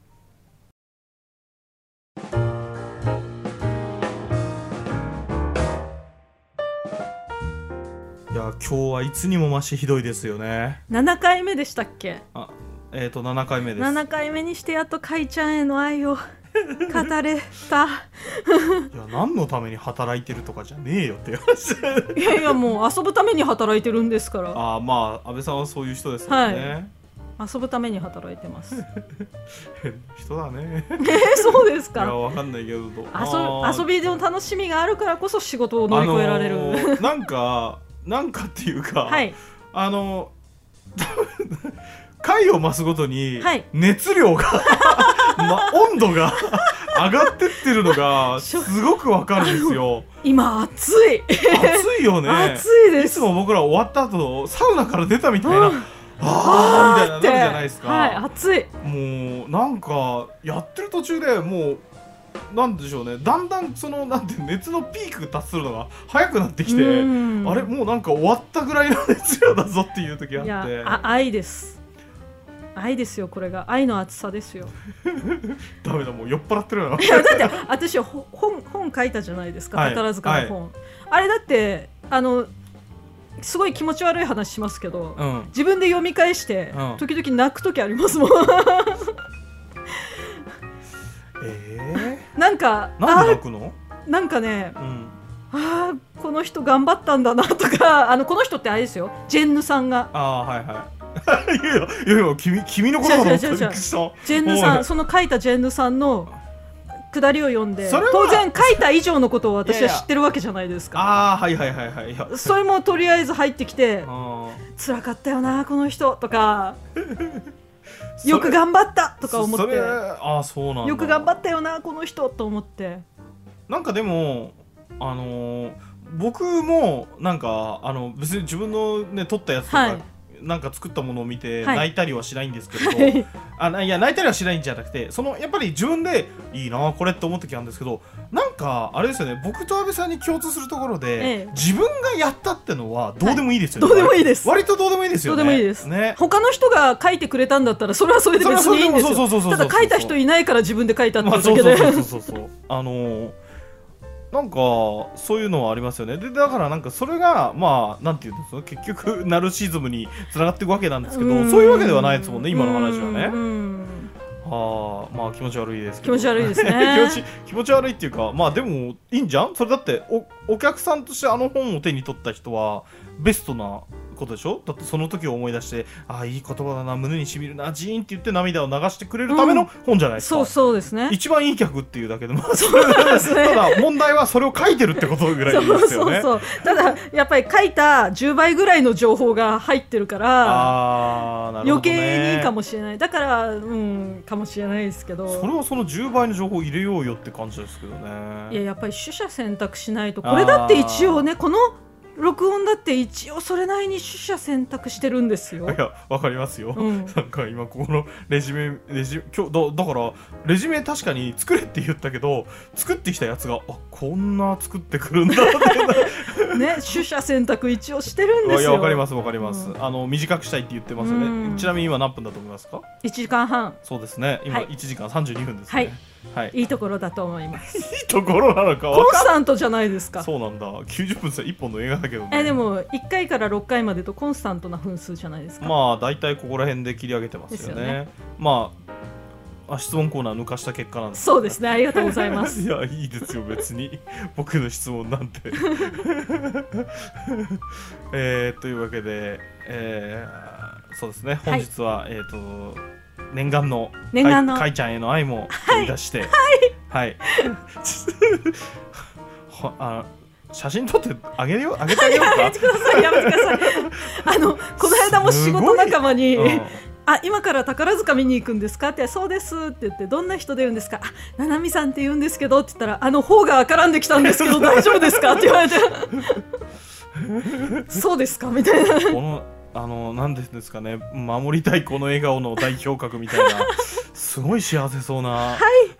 S2: いや今日はいつにも増してひどいですよね。
S3: ななかいめでしたっけ？
S2: あ、えーとななかいめです。
S3: ななかいめにしてやっとかいちゃんへの愛を語れたい
S2: や何のために働いてるとかじゃねえよって話
S3: いやいやもう遊ぶために働いてるんですから。
S2: ああまあ安倍さんはそういう人ですよね、
S3: はい、遊ぶために働いてます
S2: 人だね
S3: えー、そうですか。
S2: いやわかんないけど
S3: 遊, 遊びの楽しみがあるからこそ仕事を乗り越えられる、あの
S2: ー、なんかなんかっていうか、はい、あの回を増すごとに熱量が、はま、温度が上がってってるのがすごくわかるんですよ。
S3: 今暑い
S2: 暑いよね。
S3: 暑いです。
S2: いつも僕ら終わった後サウナから出たみたいな、うん、あーみたいななるじゃないですか。
S3: はい、暑い。
S2: もうなんかやってる途中でもうなんでしょうね、だんだんそのなんて熱のピーク達するのが早くなってきて、あれもうなんか終わったぐらいの熱量だぞっていう時あって。いや、
S3: あ、愛です。愛ですよ、これが愛の熱さですよ。
S2: ダメだ、もう酔っ払ってるな。
S3: いやだって私本本書いたじゃないですか、はい、宝塚の本、はい、あれだってあのすごい気持ち悪い話しますけど、うん、自分で読み返して、うん、時々泣く時ありますもん。
S2: えー、
S3: なんか
S2: なんで泣くの？
S3: なんかね、うん、あーこの人頑張ったんだなとか、あのこの人ってあれですよ、ジェンヌさんが。
S2: あーはいはい。いやいやいや、君君のことだと思った。ジ
S3: ェンヌさん、その書いたジェンヌさんの下りを読んで、当然書いた以上のことを私は知ってるわけじゃないですか。
S2: ああはいはいはいはい。いや
S3: それもとりあえず入ってきて、辛かったよなこの人とか。よく頑張ったとか思って、
S2: あ、そうなんだ、
S3: よく頑張ったよなこの人と思って。
S2: なんかでもあのー、僕もなんかあの別に自分のね撮ったやつとか、はい、なんか作ったものを見て泣いたりはしないんですけど、はい、あいや泣いたりはしないんじゃなくて、そのやっぱり自分でいいなこれって思った時あるんですけど、なんかあれですよね、僕と安部さんに共通するところで、ええ、自分がやったってのはどうでもいいですよね、
S3: はい、どうでもいいです。
S2: 割とどうでもいいですよね。
S3: どうでもいいです、ね、他の人が書いてくれたんだったらそれはそれで別にいいんですよ。ただ書いた人いないから自分で書いたってだけで、
S2: そうそうそうそうあのーなんかそういうのはありますよね。でだからなんかそれがまあなんていうんですか、結局ナルシズムにつながっていくわけなんですけど、そういうわけではないですもんね、今の話はね。はあ、まあ気持ち悪いですけど。
S3: 気持ち悪いですね。
S2: 気持ち気持ち悪いっていうか、まあでもいいんじゃん。それだっておお客さんとしてあの本を手に取った人はベストなことでしょ。だってその時を思い出して、ああいい言葉だな、胸にしみるな、ジーンって言って涙を流してくれるための本じゃないですか、うん、
S3: そうそうですね。
S2: 一番いい客っていうだけでもそうですね。ただ問題はそれを書いてるってことぐらいですよね。
S3: そうそうそう。ただやっぱり書いたじゅうばいぐらいの情報が入ってるから、あ、なるほどね、余計にかもしれない。だからうんかもしれないですけど、
S2: それはそのじゅうばいの情報を入れようよって感じですけどね。
S3: いややっぱり取捨選択しないと。これだって一応ね、この録音だって一応それなりに取捨選択してるんですよ。
S2: いやわかりますよ、うん、なんか今ここのレジュメレジ今日 だ, だからレジュメ確かに作れって言ったけど、作ってきたやつがあこんな作ってくるんだってね、取捨選択一応してるんですよ。いやわかりますわかります、うん、あの短くしたいって言ってますよね、うん、ちなみに今何分だと思いますか？
S3: いちじかんはん。
S2: そうですね、今いちじかんさんじゅうにふんですね、はい
S3: はい、いいところだと思います。
S2: いいところなのか
S3: コンスタントじゃないですか。
S2: そうなんだ、きゅうじゅっぷんさいっぽんの映画だけどね。
S3: えでもいっかいからろっかいまでとコンスタントな分数じゃないですか。
S2: まあだいたいここら辺で切り上げてますよ ね, よね。まあ質問コーナー抜かした結果なんです、ね、
S3: そうですね、ありがとうございます。
S2: いやいいですよ別に僕の質問なんてえー、というわけで、えー、そうですね、本日は、はい、えーと念願の
S3: 念願の
S2: かいちゃんへの愛も取り出して、はいはい、はい、あ写真撮ってあげようあげてあげようか。
S3: やめてくださいやめてください。あのこの間も仕事仲間に、うん、あ今から宝塚見に行くんですかって、そうですって言って、どんな人で言うんですか、あななみさんって言うんですけどって言ったら、あの方が絡んできたんですけど大丈夫ですかって言われてそうですかみたいな。
S2: このあのなんですかね、守りたいこの笑顔の代表格みたいなすごい幸せそうな、
S3: はい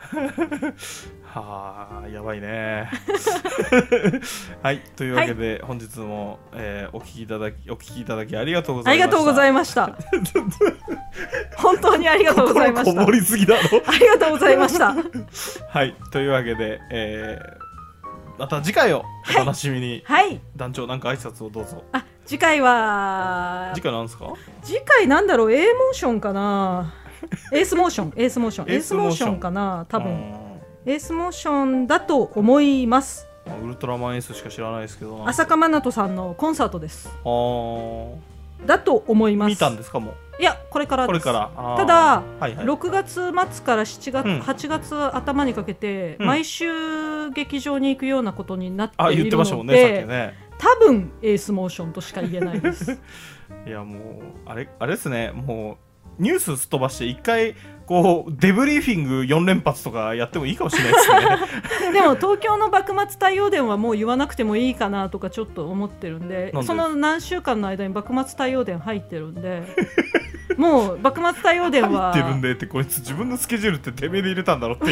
S2: はあやばいねはいというわけで、はい、本日も、えー、お聞きいただきお聞きいただきありがとうございました。
S3: ありがとうございました本当にありがとうございました。
S2: 心こもりすぎだろ
S3: ありがとうございました
S2: はいというわけで、えー、また次回をお楽しみに、
S3: はい、はい、
S2: 団長なんか挨拶をどうぞ。
S3: あ次回は
S2: 次回なんですか？
S3: 次回なんだろう、 A モーションかなエースモーションエースモーションエースモーションかな、多分エースモーションだと思います。
S2: ウルトラマン S しか知らないですけど、
S3: 浅香真奈さんのコンサートです。
S2: あ
S3: だと思います。
S2: 見たんですか？もう
S3: いやこれからです。
S2: これから
S3: ただ、
S2: はいはい、
S3: ろくがつまつからしちがつ、うん、はちがつ頭にかけて、うん、毎週劇場に行くようなことになっているので、あ言ってましたもんねさっきね。多分エースモーションとしか言えないです。
S2: いやもうあれあれですね、もニュースすっ飛ばして一回こうデブリーフィングよん連発とかやってもいいかもしれないですね
S3: でも東京の幕末太陽伝はもう言わなくてもいいかなとかちょっと思ってるんで、その何週間の間に幕末太陽伝入ってるんでもう幕末太陽伝は
S2: 入ってるんでって、こいつ自分のスケジュールっててめえで入れたんだろうって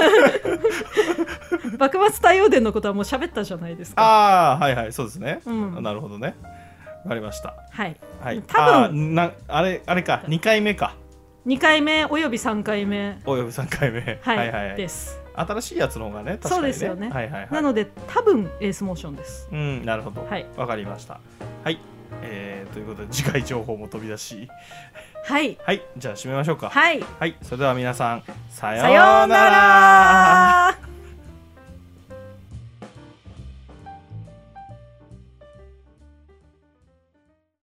S3: 幕末太陽伝のことはもう喋ったじゃないですか。
S2: ああはいはいそうですね、
S3: うん、
S2: なるほどね、わかりました。
S3: はい、
S2: はい、
S3: 多分
S2: なあれあれかにかいめか
S3: にかいめおよびさんかいめ
S2: およびさんかいめ、
S3: はい、
S2: はいはいはい、
S3: です。
S2: 新しいやつの方がね、確かにね、
S3: そうですよね、
S2: はいはいはい、
S3: なので多分エースモーションです。
S2: うん、なるほど、
S3: はい、
S2: わかりました。はい、えー、ということで次回情報も飛び出し
S3: はい
S2: はい、じゃあ締めましょうか。
S3: はい、
S2: はい、それでは皆さんさよう
S3: さようなら。